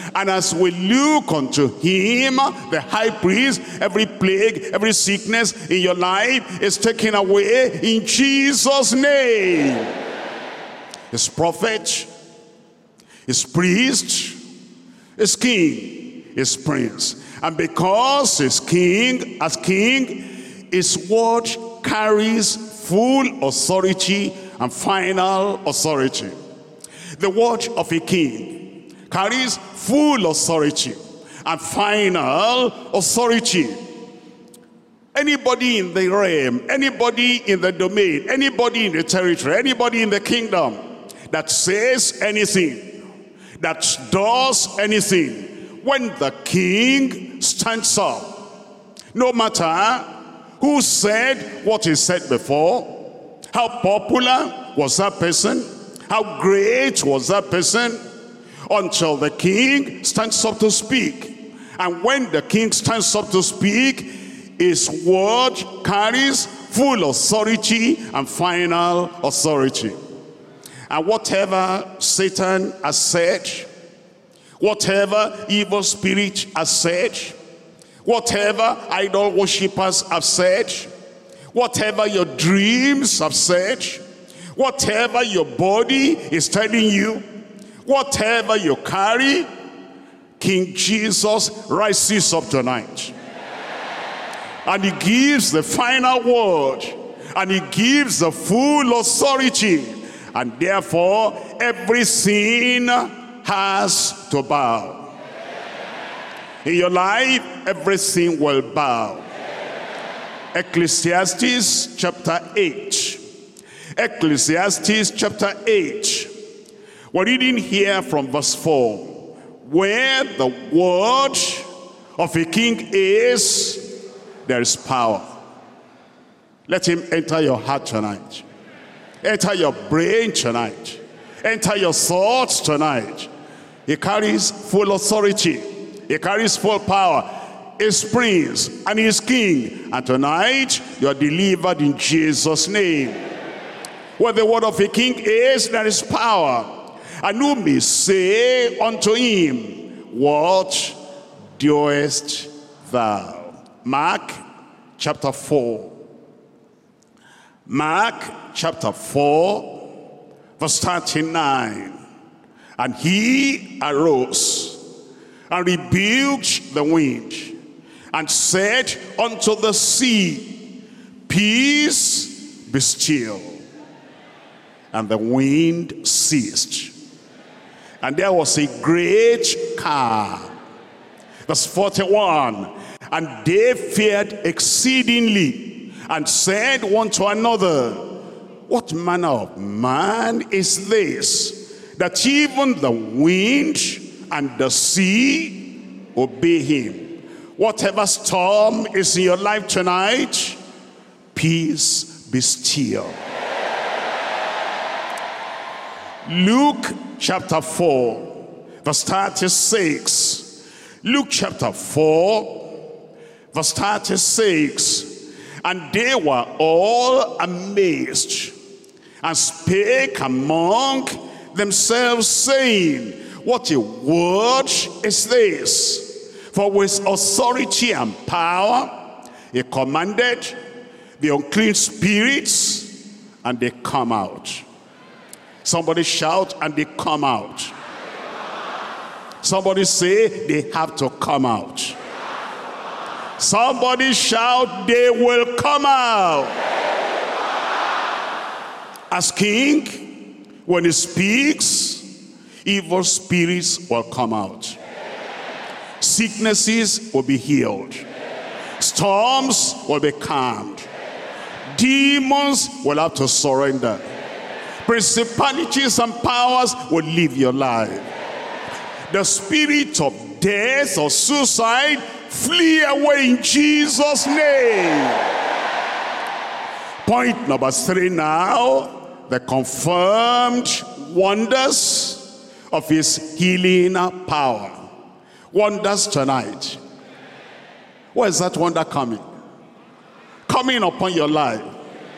And as we look unto him, the high priest, every plague, every sickness in your life is taken away in Jesus' name. His prophet, his priest, his king, his prince. And because his king, as king, his word carries full authority and final authority. The word of a king carries full authority and final authority. Anybody in the realm, anybody in the domain, anybody in the territory, anybody in the kingdom that says anything, that does anything, when the king stands up, no matter who said what he said before, how popular was that person, how great was that person, until the king stands up to speak. And when the king stands up to speak, his word carries full authority and final authority. And whatever Satan has said, whatever evil spirit has said, whatever idol worshippers have said, whatever your dreams have said, whatever your body is telling you, whatever you carry, King Jesus rises up tonight. And he gives the final word, and he gives the full authority, and therefore everything has to bow. In your life, everything will bow. Ecclesiastes chapter eight. Ecclesiastes chapter eight. We're reading here from verse four. Where the word of a king is, there is power. Let him enter your heart tonight. Enter your brain tonight. Enter your thoughts tonight. He carries full authority. He carries full power. His prince and his king. And tonight, you are delivered in Jesus' name. Where the word of a king is, there is power. And who may say unto him, what doest thou? Mark chapter four. Mark chapter four, verse thirty-nine. And he arose and rebuked the wind and said unto the sea, peace, be still. And the wind ceased. And there was a great calm. Verse forty-one. And they feared exceedingly, and said one to another, what manner of man is this, that even the wind and the sea obey him? Whatever storm is in your life tonight, peace, be still. Luke chapter four, verse thirty-six. Luke chapter four, verse thirty-six. And they were all amazed, and spake among themselves, saying, what a word is this? For with authority and power he commanded the unclean spirits, and they come out. Somebody shout, and they come out. Somebody say, they have to come out. Somebody shout, they will come out. As king, when he speaks, evil spirits will come out. Sicknesses will be healed. Storms will be calmed. Demons will have to surrender. Principalities and powers will leave your life. The spirit of death or suicide, flee away in Jesus' name. Point number three now, the confirmed wonders of his healing power. Wonders tonight. Where is that wonder coming? Coming upon your life.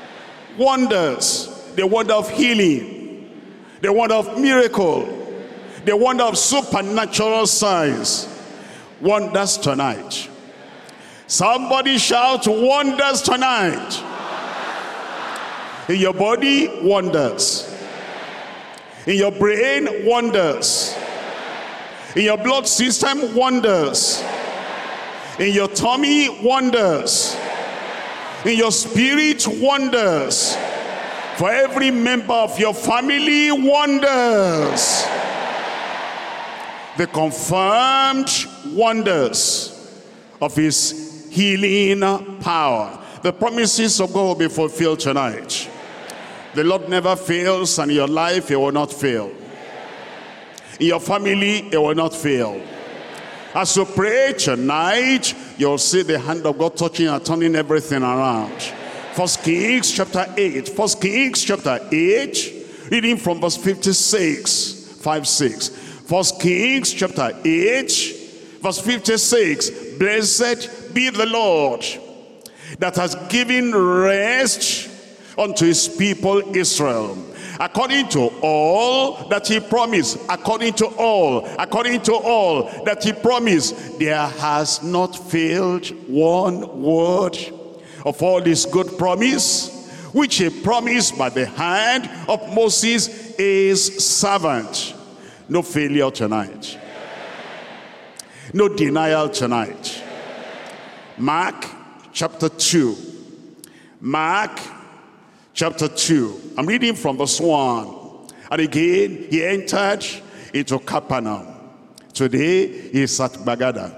Wonders. The wonder of healing. The wonder of miracle. The wonder of supernatural signs. Wonders tonight. Somebody shout wonders tonight. In your body, wonders. In your brain, wonders. In your blood system, wonders. In your tummy, wonders. In your spirit, wonders. For every member of your family, wonders. The confirmed wonders of his healing power. The promises of God will be fulfilled tonight. The Lord never fails, and in your life he will not fail. In your family he will not fail. As you pray tonight, you'll see the hand of God touching and turning everything around. First Kings chapter eight. First Kings chapter eight, reading from verse fifty-six. five, six. First Kings chapter eight, verse fifty-six. Blessed be the Lord that has given rest unto his people Israel, according to all that he promised, according to all, according to all that he promised. There has not failed one word of all this good promise, which he promised by the hand of Moses his servant. No failure tonight. No denial tonight. Mark chapter two. Mark chapter two. I'm reading from verse one. And again, he entered into Capernaum. Today, he is at Bagada.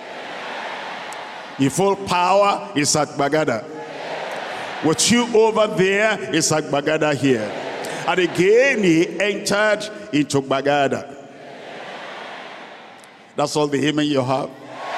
In full power, is at Bagada. With you over there, is at Bagada here. And again, he entered into Bagada. That's all the amen you have.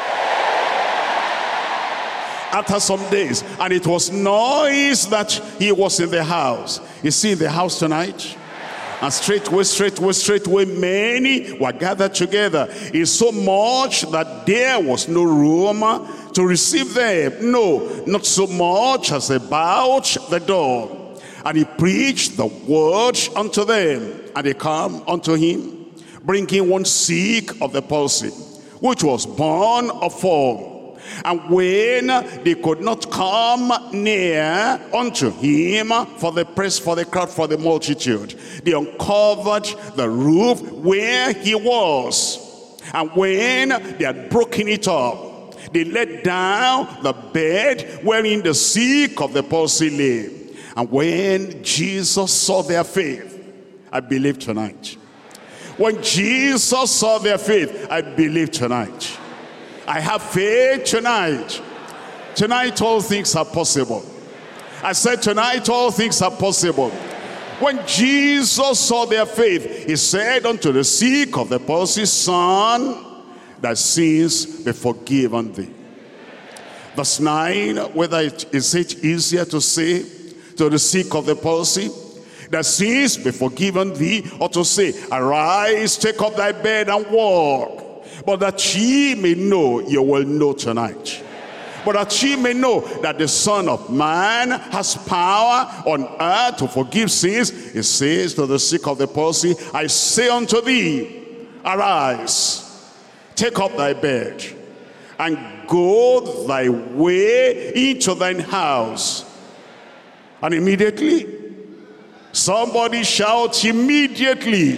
After some days, and it was noise that he was in the house. Is he in the house tonight? And straightway, straightway, straightway, many were gathered together, in so much that there was no room to receive them. No, not so much as about the door. And he preached the word unto them, and they come unto him, bringing one sick of the palsy, which was born of form. And when they could not come near unto him for the press, for the crowd, for the multitude, they uncovered the roof where he was. And when they had broken it up, they let down the bed wherein the sick of the palsy lay. And when Jesus saw their faith, I believe tonight. When Jesus saw their faith, I believe tonight. I have faith tonight. Tonight all things are possible. I said tonight all things are possible. When Jesus saw their faith, he said unto the sick of the palsy, Son, thy sins be forgiven thee. Verse nine, whether it is it easier to say to the sick of the palsy, thy sins be forgiven thee, or to say, arise, take up thy bed and walk? But that ye may know, you will know tonight. But that ye may know that the Son of Man has power on earth to forgive sins. He says to the sick of the palsy, I say unto thee, arise, take up thy bed, and go thy way into thine house. And immediately, somebody shouts, immediately.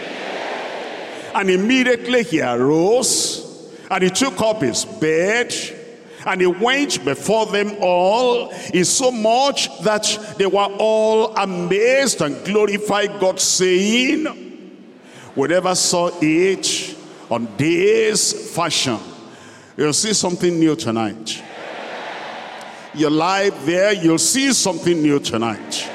And immediately he arose, and he took up his bed, and he went before them all, in so much that they were all amazed and glorified God, saying, we never saw it on this fashion. You'll see something new tonight. Your life there, you'll see something new tonight.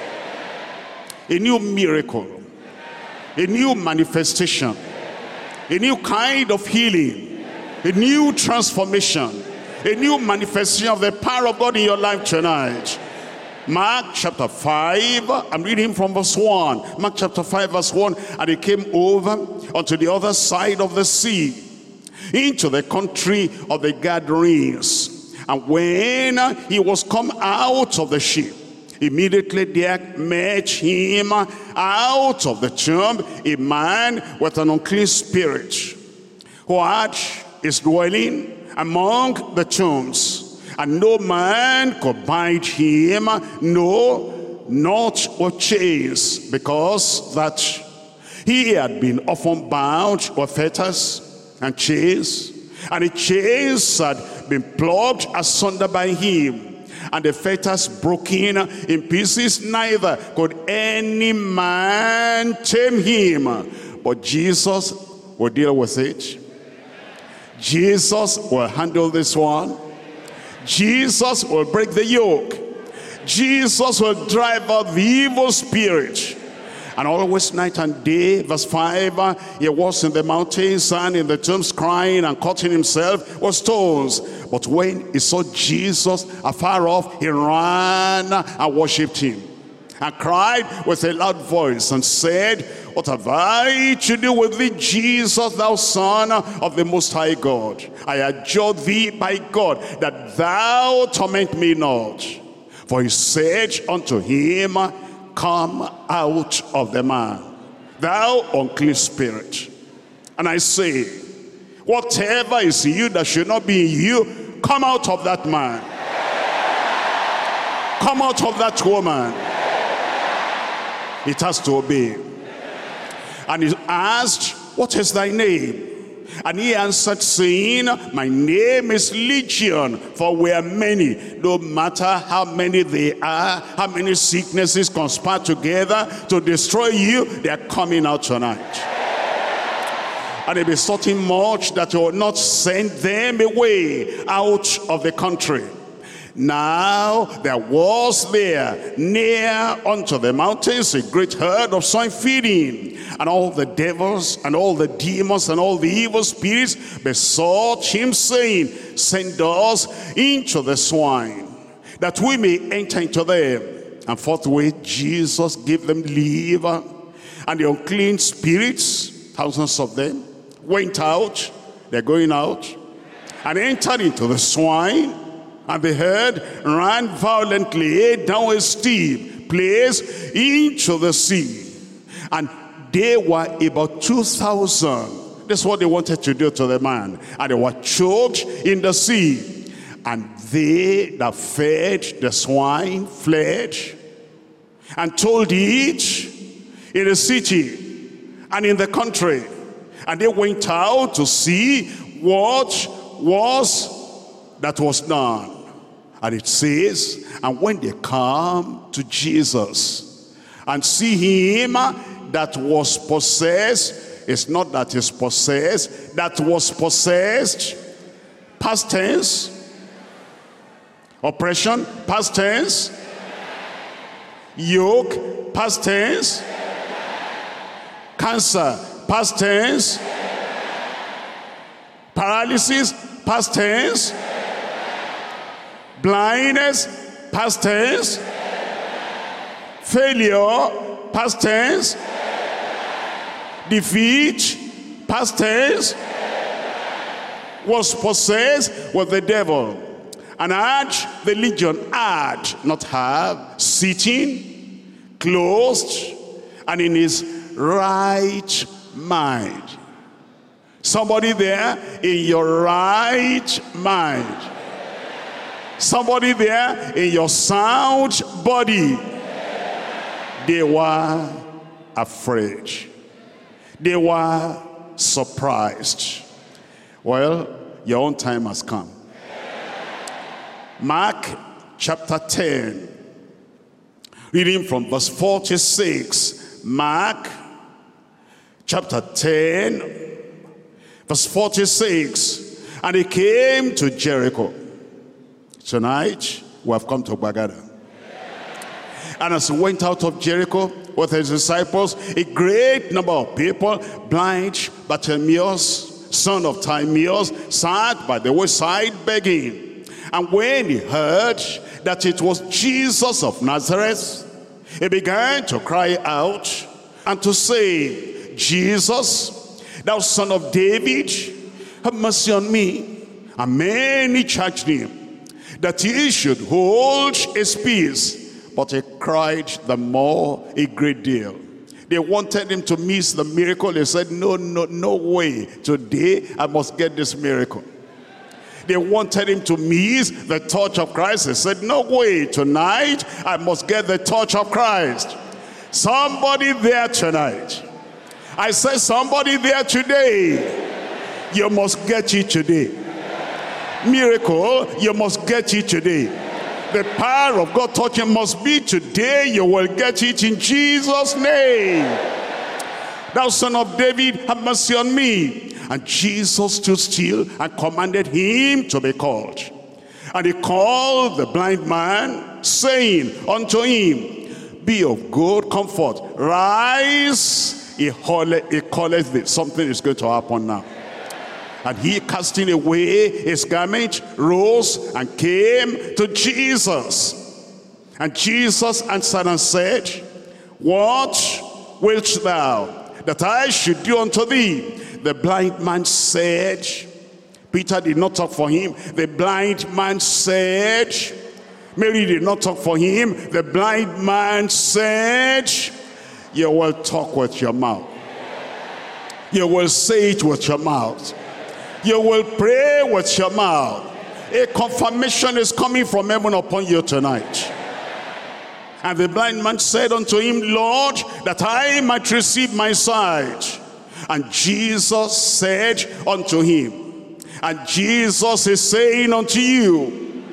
A new miracle, a new manifestation, a new kind of healing, a new transformation, a new manifestation of the power of God in your life tonight. Mark chapter five, I'm reading from verse one. Mark chapter five verse one. And he came over unto the other side of the sea, into the country of the Gadarenes. And when he was come out of the ship, Immediately there met him out of the tomb a man with an unclean spirit, who had his dwelling among the tombs, and no man could bind him, no, not with chains, because that he had been often bound with fetters and chains, and the chains had been plucked asunder by him, and the fetters broken in pieces. Neither could any man tame him. But Jesus will deal with it. Jesus will handle this one. Jesus will break the yoke. Jesus will drive out the evil spirit. And always night and day, verse five, he was in the mountains and in the tombs crying and cutting himself with stones. But when he saw Jesus afar off, he ran and worshipped him, and cried with a loud voice and said, what have I to do with thee, Jesus, thou Son of the Most High God? I adjure thee by God that thou torment me not. For he said unto him, come out of the man, thou unclean spirit. And I say, whatever is in you that should not be in you, come out of that man. Come out of that woman. It has to obey. And he asked, what is thy name? And he answered, saying, my name is Legion, for we are many. No matter how many they are, how many sicknesses conspire together to destroy you, they are coming out tonight. And he besought him much that he would not send them away out of the country. Now there was there near unto the mountains a great herd of swine feeding, and all the devils and all the demons and all the evil spirits besought him, saying, send us into the swine, that we may enter into them. And forthwith Jesus gave them leave, and the unclean spirits, thousands of them, went out. They're going out, and entered into the swine. And the herd ran violently down a steep place into the sea. And they were about two thousand. That's what they wanted to do to the man. And they were choked in the sea. And they that fed the swine fled, and told it in the city and in the country. And they went out to see what was that was done. And it says, and when they come to Jesus and see him that was possessed, it's not that is possessed, that was possessed, past tense, oppression, past tense, yoke, past tense, cancer, past tense, paralysis, past tense, blindness, past tense, failure, past tense, defeat, past tense, was possessed with the devil, and had the legion, had, not have, sitting, closed, and in his right mind. Somebody there, in your right mind. Somebody there in your sound body. They were afraid. They were surprised. Well, your own time has come. Mark chapter ten. Reading from verse forty-six. Mark chapter ten, verse forty-six. And he came to Jericho. Tonight, we have come to Bagada. And as he went out of Jericho with his disciples, a great number of people, blind Bartimaeus, son of Timaeus, sat by the wayside begging. And when he heard that it was Jesus of Nazareth, he began to cry out and to say, Jesus, thou son of David, have mercy on me. And many charged him that he should hold his peace. but he cried the more a great deal. They wanted him to miss the miracle. He said, no, no, no way. Today, I must get this miracle. They wanted him to miss the touch of Christ. He said, no way. Tonight, I must get the touch of Christ. Somebody there tonight. I said, somebody there today. You must get it today. Miracle, you must get it today. The power of God touching must be today. You will get it in Jesus' name. Thou son of David, have mercy on me. And Jesus stood still and commanded him to be called. And he called the blind man, saying unto him, be of good comfort, rise. He calleth thee. Something is going to happen now. And he, casting away his garment, rose and came to Jesus. And Jesus answered and said, what wilt thou that I should do unto thee? The blind man said, Peter did not talk for him. The blind man said, Mary did not talk for him. The blind man said, you will talk with your mouth. You will say it with your mouth. You will pray with your mouth. A confirmation is coming from heaven upon you tonight. And the blind man said unto him, Lord, that I might receive my sight. And Jesus said unto him, and Jesus is saying unto you,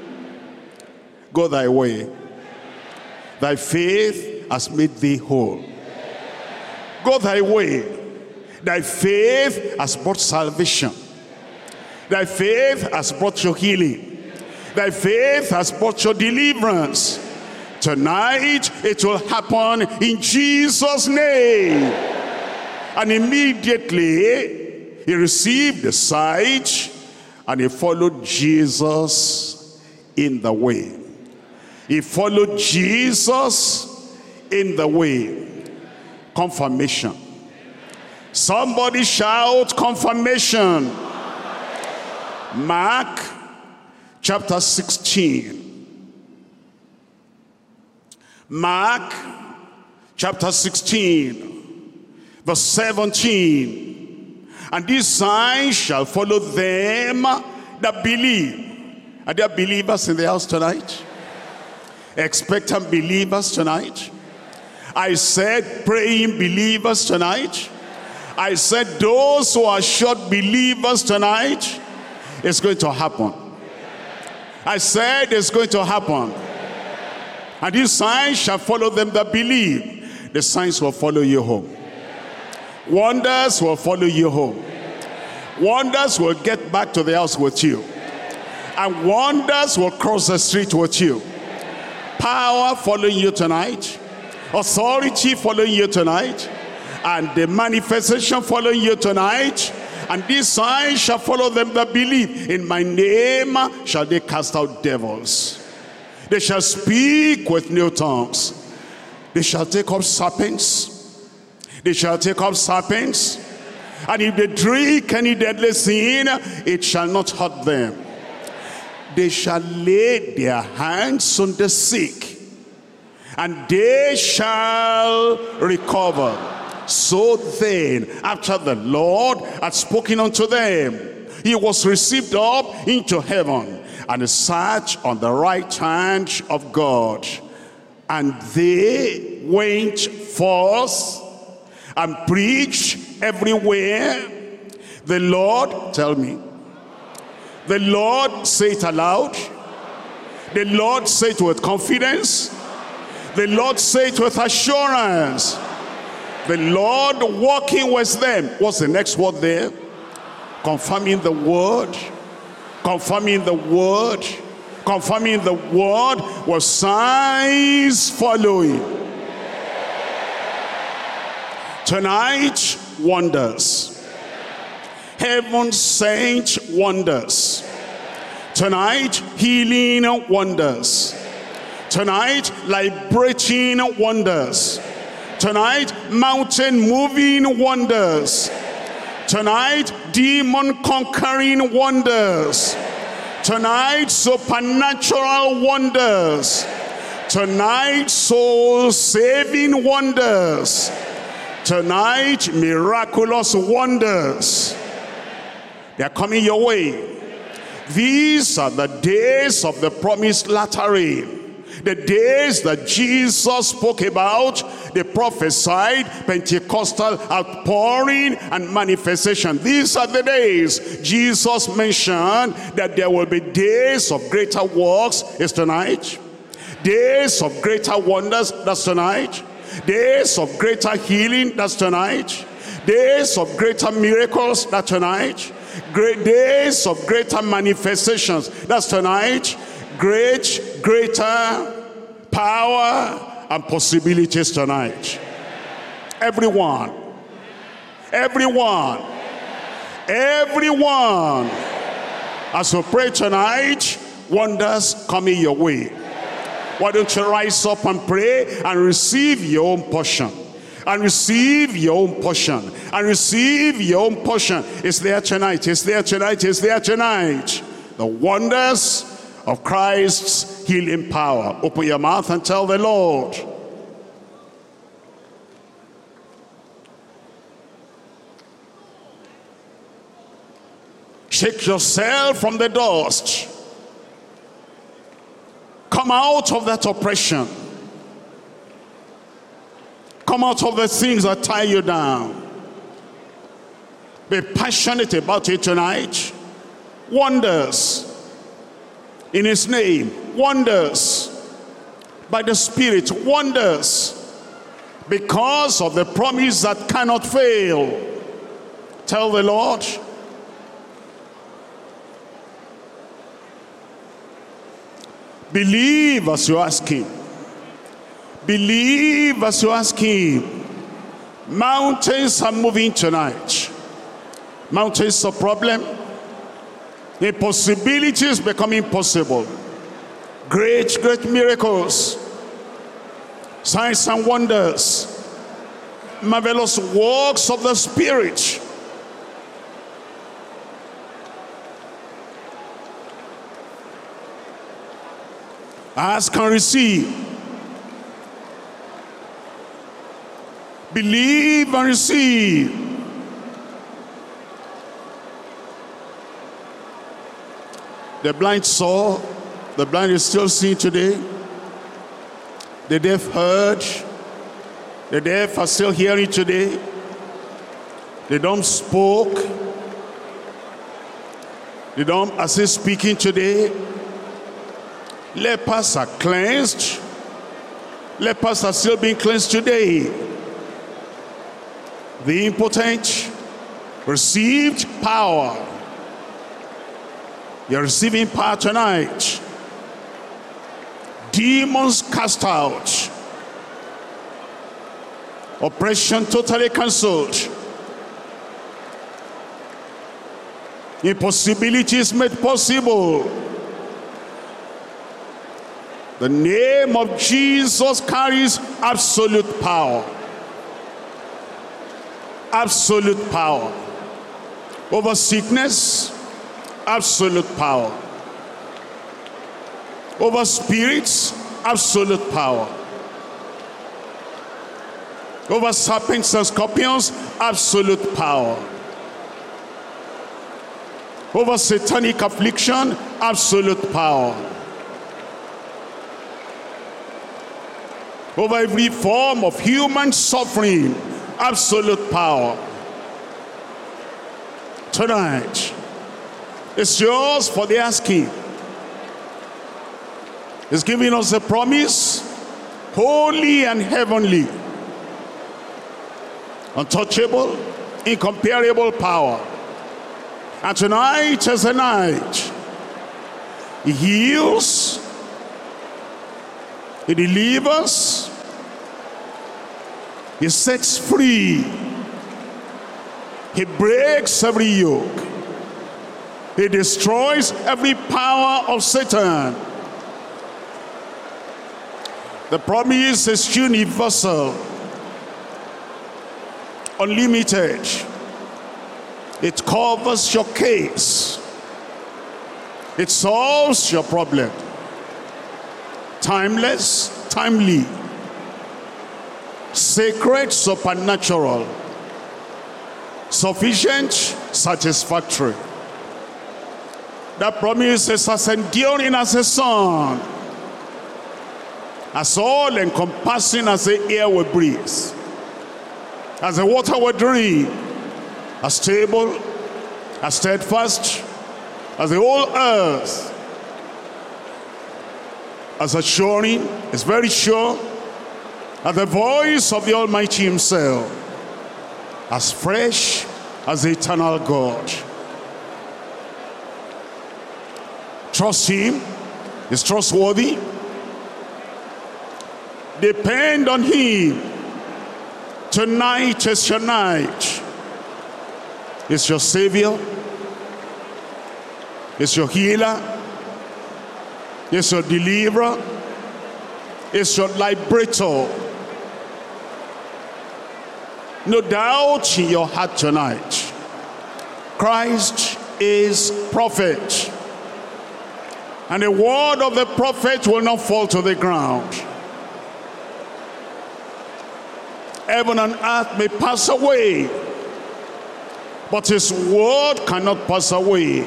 go thy way. Thy faith has made thee whole. Go thy way. Thy faith has brought salvation. Thy faith has brought your healing. Thy faith has brought your deliverance. Tonight it will happen in Jesus' name. And immediately he received the sight and he followed Jesus in the way. He followed Jesus in the way. Confirmation. Somebody shout confirmation. Mark chapter sixteen. Mark chapter sixteen, verse seventeen. And these signs shall follow them that believe. Are there believers in the house tonight? Expectant believers tonight? I said praying believers tonight. I said those who are short believers tonight. It's going to happen. I said it's going to happen. And these signs shall follow them that believe. The signs will follow you home. Wonders will follow you home. Wonders will get back to the house with you. And wonders will cross the street with you. Power following you tonight. Authority following you tonight. And the manifestation following you tonight. And these signs shall follow them that believe. In my name shall they cast out devils. They shall speak with new tongues. They shall take up serpents. They shall take up serpents. And if they drink any deadly sin, it shall not hurt them. They shall lay their hands on the sick, and they shall recover. So then, after the Lord had spoken unto them, he was received up into heaven, and sat on the right hand of God. And they went forth and preached everywhere. The Lord, tell me, the Lord, say it aloud. The Lord, say it with confidence. The Lord, say it with assurance. The Lord walking with them. What's the next word there? Confirming the word. Confirming the word. Confirming the word with signs following. Tonight, wonders. Heaven sent wonders. Tonight, healing wonders. Tonight, liberating wonders. Tonight, mountain moving wonders. Tonight, demon conquering wonders. Tonight, supernatural wonders. Tonight, soul-saving wonders. Tonight, miraculous wonders. They are coming your way. These are the days of the promised latter rain. The days that Jesus spoke about, they prophesied Pentecostal outpouring and manifestation. These are the days Jesus mentioned that there will be days of greater works. Is tonight. Days of greater wonders. That's tonight. Days of greater healing. That's tonight. Days of greater miracles. That's tonight. Great days of greater manifestations. That's tonight. Great, greater power and possibilities tonight. Everyone, everyone, everyone, as we pray tonight, wonders coming your way. Why don't you rise up and pray and receive your own portion? And receive your own portion. And receive your own portion. It's there tonight. It's there tonight. It's there tonight. The wonders of Christ's healing power. Open your mouth and tell the Lord. Shake yourself from the dust. Come out of that oppression. Come out of the things that tie you down. Be passionate about it tonight. Wonders. In his name, wonders. By the Spirit, wonders. Because of the promise that cannot fail. Tell the Lord. Believe as you ask him. Believe as you ask him. Mountains are moving tonight. Mountains are problem. Impossibilities becoming possible. Great, great miracles. Signs and wonders. Marvelous works of the Spirit. Ask and receive. Believe and receive. The blind saw, the blind is still seeing today. The deaf heard, the deaf are still hearing today. The dumb spoke, the dumb are still speaking today. Lepers are cleansed. Lepers are still being cleansed today. The impotent received power. You're receiving power tonight. Demons cast out. Oppression totally cancelled. Impossibilities made possible. The name of Jesus carries absolute power. Absolute power. Over sickness, absolute power. Over spirits, absolute power. Over serpents and scorpions, absolute power. Over satanic affliction, absolute power. Over every form of human suffering, absolute power. Tonight, it's yours for the asking. He's giving us a promise, holy and heavenly, untouchable, incomparable power. And tonight is the night. He heals, he delivers, he sets free, he breaks every yoke, he destroys every power of Satan. The promise is universal, unlimited. It covers your case. It solves your problem. Timeless, timely, sacred, supernatural, sufficient, satisfactory. That promise is as enduring as the sun, as all encompassing as the air we breathe, as the water we drink, as stable, as steadfast as the whole earth, as assuring, is very sure, as the voice of the Almighty himself, as fresh as the eternal God. Trust him, he's trustworthy. Depend on him. Tonight is your night. It's your Savior. It's your healer. It's your deliverer. It's your liberator. No doubt in your heart tonight, Christ is prophet. And the word of the prophet will not fall to the ground. Heaven and earth may pass away, but his word cannot pass away.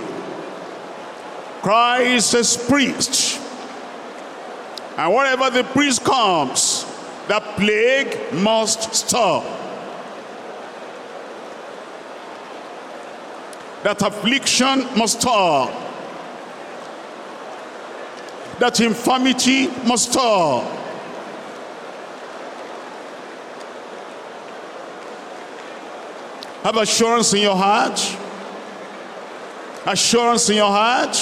Christ is priest. And wherever the priest comes, the plague must stop. That affliction must stop. That infirmity must stop. Have assurance in your heart. Assurance in your heart.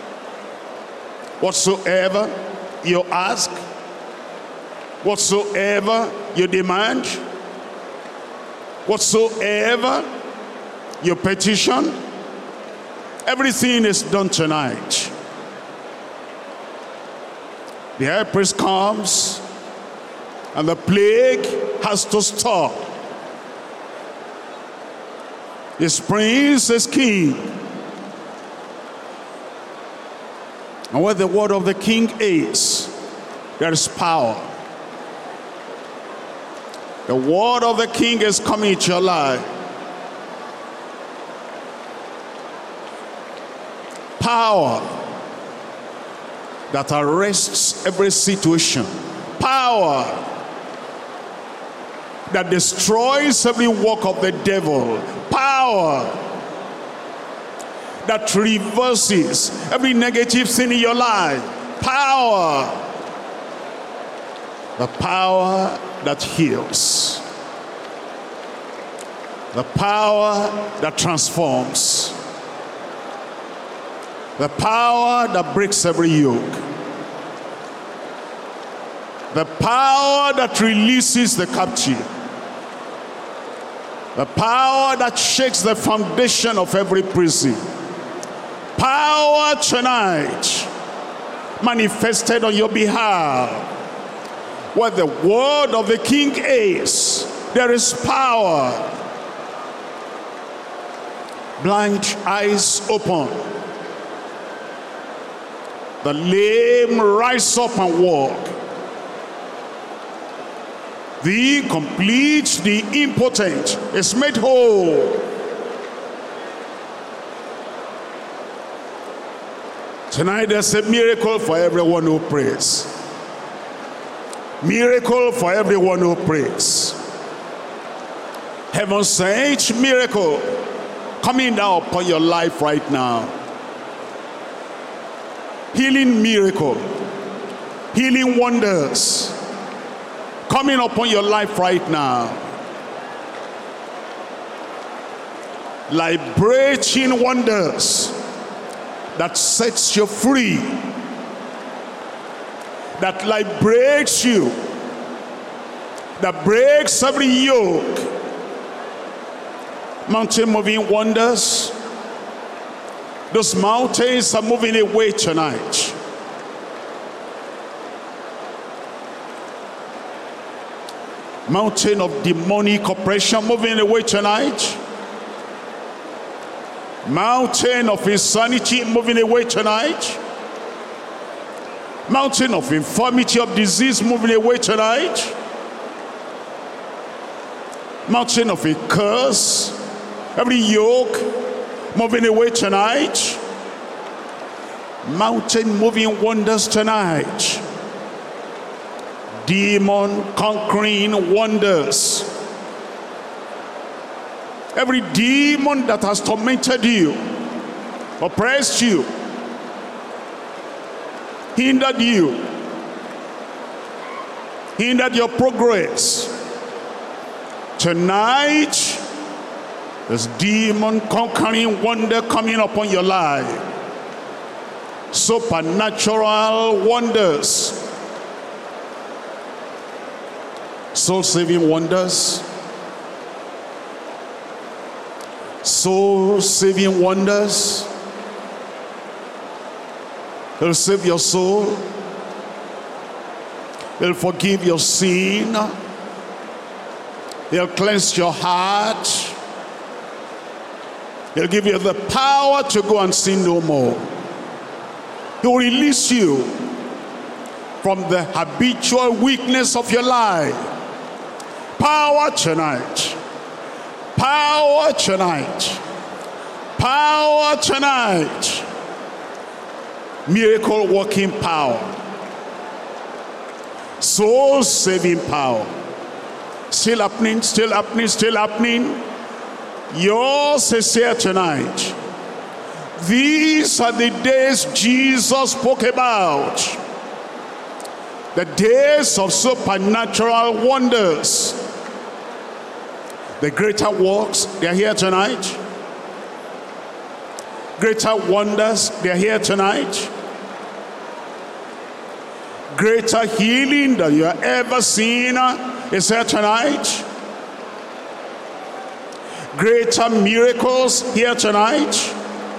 Whatsoever you ask, whatsoever you demand, whatsoever you petition, everything is done tonight. The high priest comes and the plague has to stop. His prince is king. And where the word of the king is, there is power. The word of the king is coming into your life. Power that arrests every situation. Power that destroys every work of the devil. Power that reverses every negative thing in your life. Power. The power that heals. The power that transforms. The power that breaks every yoke. The power that releases the captive. The power that shakes the foundation of every prison. Power tonight manifested on your behalf. Where the word of the king is, there is power. Blind eyes open. The lame rise up and walk. The incomplete, the impotent is made whole. Tonight there's a miracle for everyone who prays. Miracle for everyone who prays. Heaven sent miracle coming down upon your life right now. Healing miracle. Healing wonders coming upon your life right now. Liberating wonders that sets you free, that liberates you, that breaks every yoke. Mountain moving wonders. Those mountains are moving away tonight. Mountain of demonic oppression moving away tonight. Mountain of insanity moving away tonight. Mountain of infirmity, of disease moving away tonight. Mountain of a curse, every yoke moving away tonight. Mountain moving wonders tonight. Demon conquering wonders. Every demon that has tormented you, oppressed you, hindered you, hindered your progress, tonight there's demon conquering wonder coming upon your life. Supernatural wonders, soul-saving wonders, soul-saving wonders. He'll save your soul. He'll forgive your sin. He'll cleanse your heart. He'll give you the power to go and sin no more. He'll release you from the habitual weakness of your life. Power tonight. Power tonight. Power tonight. Miracle working power. Soul saving power. Still happening, still happening, still happening. Yours is here tonight. These are the days Jesus spoke about. The days of supernatural wonders. The greater works, they're here tonight. Greater wonders, they're here tonight. Greater healing than you have ever seen is here tonight. Greater miracles here tonight.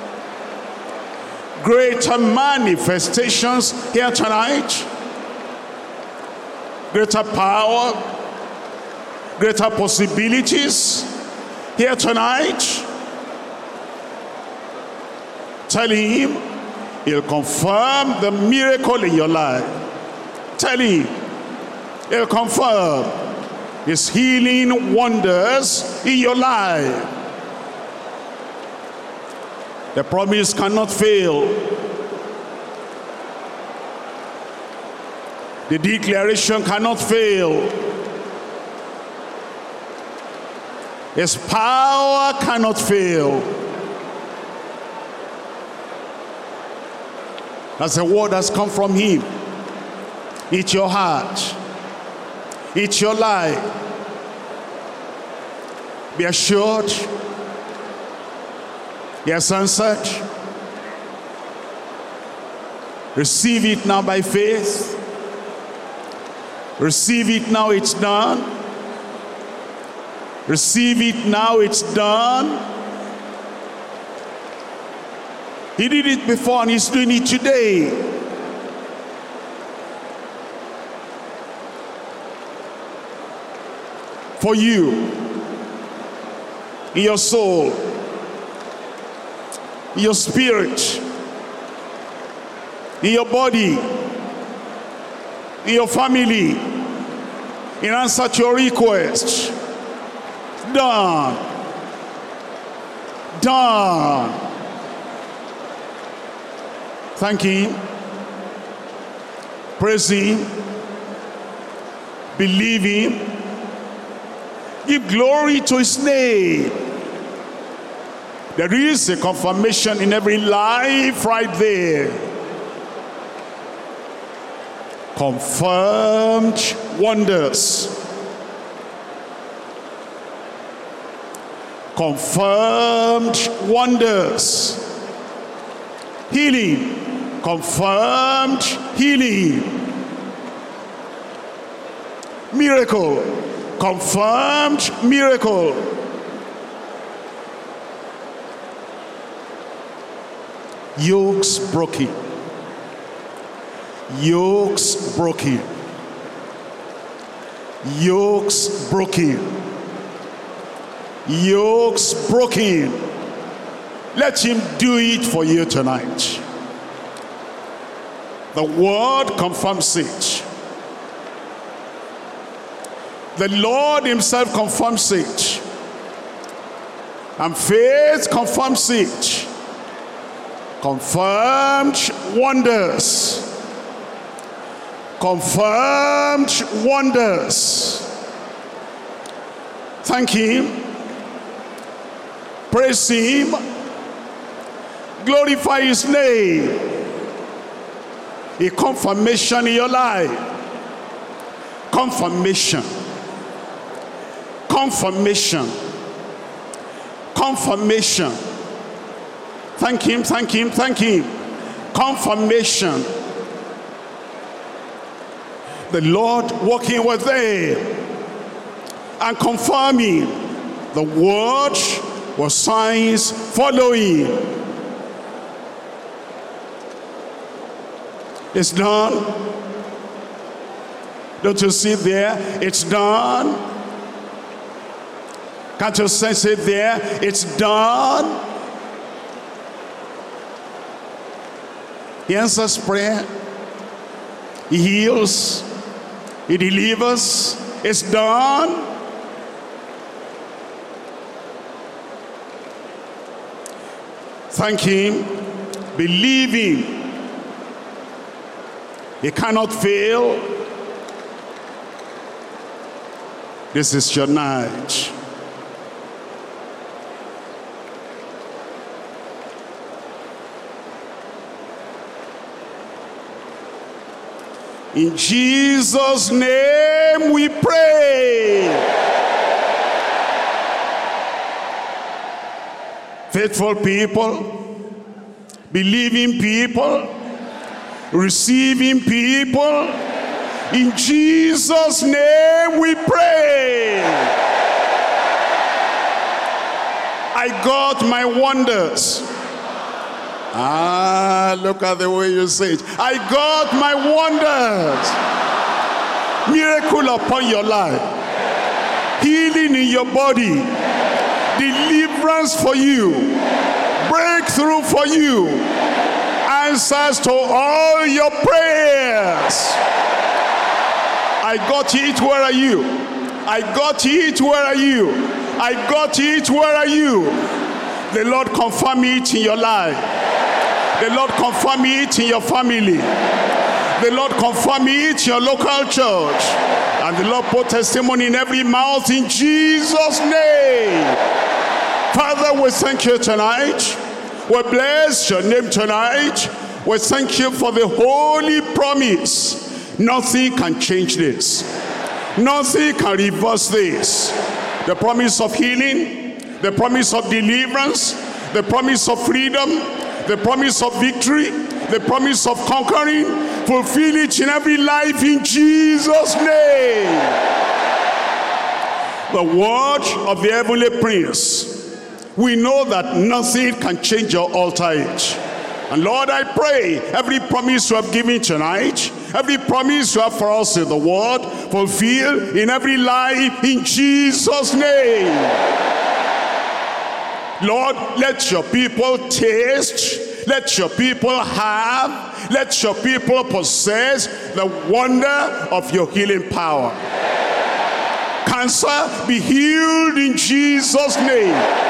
Greater manifestations here tonight. Greater power, greater possibilities here tonight. Tell him he'll confirm the miracle in your life. Tell him he'll confirm his healing wonders in your life. The promise cannot fail. The declaration cannot fail. His power cannot fail. That's a word that's come from him. It's your heart. It's your life. Be assured. He has answered. Receive it now by faith. Receive it now, it's done. Receive it now, it's done. He did it before and he's doing it today. For you, in your soul, in your spirit, in your body, in your family, in answer to your request. Done. Done. Thank him. Praise him. Believe him. Give glory to his name. There is a confirmation in every life right there. Confirmed wonders. Confirmed wonders. Healing. Confirmed healing. Miracle. Confirmed miracle. Yokes broken. Yokes broken. Yokes broken. Yokes broken. Let him do it for you tonight. The word confirms it. The Lord himself confirms it. And faith confirms it. Confirmed wonders. Confirmed wonders. Thank him. Praise him. Glorify his name. A confirmation in your life. Confirmation. Confirmation. Confirmation. Thank him, thank him, thank him. Confirmation. The Lord working with them and confirming the word with signs following. It's done. Don't you see there? It's done. Can't you sense it there? It's done. He answers prayer. He heals. He delivers. It's done. Thank him. Believe him. He cannot fail. This is your night. In Jesus' name we pray. Faithful people, believing people, receiving people, in Jesus' name we pray. I got my wonders. Ah, look at the way you say it. I got my wonders. Miracle upon your life. Healing in your body. Deliverance for you. Breakthrough for you. Answers to all your prayers. I got it, where are you? I got it, where are you? I got it, where are you? The Lord confirm it in your life. The Lord confirm it in your family. The Lord confirm it in your local church. And the Lord put testimony in every mouth in Jesus' name. Father, we thank you tonight. We bless your name tonight. We thank you for the holy promise. Nothing can change this. Nothing can reverse this. The promise of healing, the promise of deliverance, the promise of freedom, the promise of victory, the promise of conquering, fulfill it in every life in Jesus' name. The word of the heavenly prince. We know that nothing can change your altar age. And Lord, I pray every promise you have given tonight, every promise you have for us in the word, fulfill in every life in Jesus' name. Lord, let your people taste, let your people have, let your people possess the wonder of your healing power. Cancer, be healed in Jesus' name.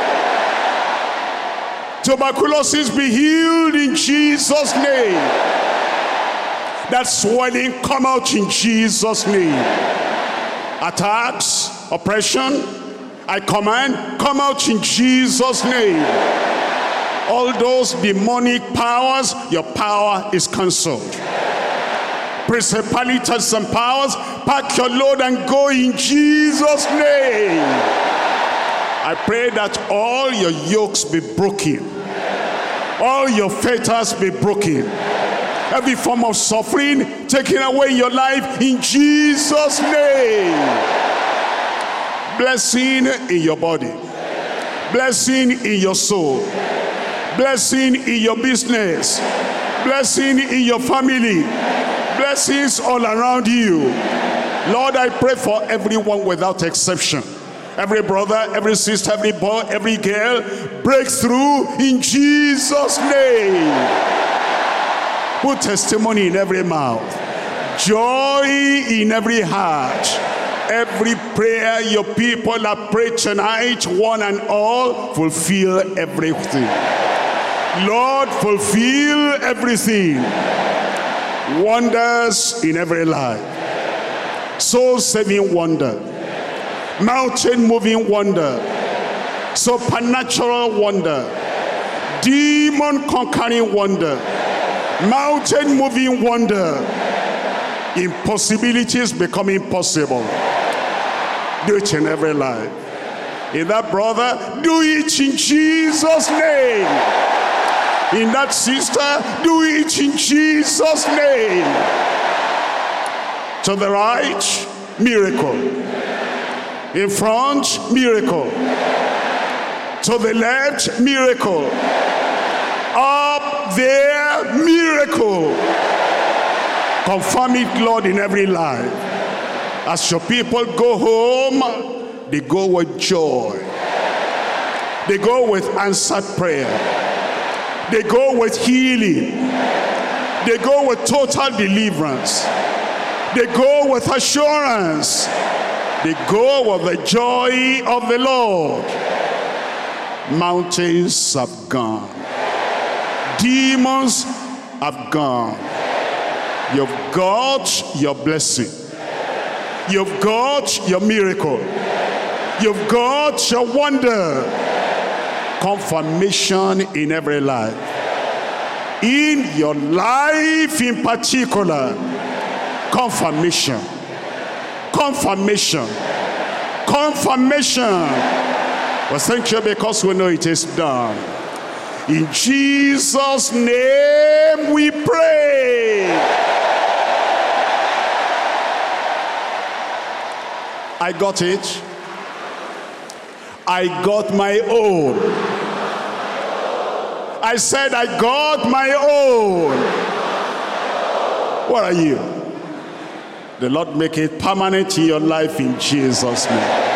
Tuberculosis, be healed in Jesus' name. That swelling, come out in Jesus' name. Attacks, oppression, I command, come out in Jesus' name. All those demonic powers, your power is cancelled. Principalities and powers, pack your load and go in Jesus' name. I pray that all your yokes be broken. All your fetters be broken. Every form of suffering taken away in your life in Jesus' name. Blessing in your body. Blessing in your soul. Blessing in your business. Blessing in your family. Blessings all around you. Lord, I pray for everyone without exception. Every brother, every sister, every boy, every girl, breakthrough in Jesus' name. Put testimony in every mouth. Joy in every heart. Every prayer your people have prayed tonight, one and all, fulfill everything. Lord, fulfill everything. Wonders in every life. Soul-saving wonder. Mountain-moving wonder. Supernatural wonder. Demon-conquering wonder. Mountain-moving wonder. Impossibilities becoming possible. Do it in every life. In that brother, do it in Jesus' name. In that sister, do it in Jesus' name. To the right, miracle. In front, miracle. To the left, miracle. Up there, miracle. Confirm it, Lord, in every life. As your people go home, they go with joy. They go with answered prayer. They go with healing. They go with total deliverance. They go with assurance. They go with the joy of the Lord. Mountains have gone. Demons have gone. You've got your blessing. You've got your miracle. You've got your wonder. Confirmation in every life. In your life in particular, confirmation. Confirmation. Confirmation. Well, thank you because we know it is done. In Jesus' name we pray. I got it. I got my own. I said I got my own. What are you? The Lord make it permanent in your life in Jesus' name.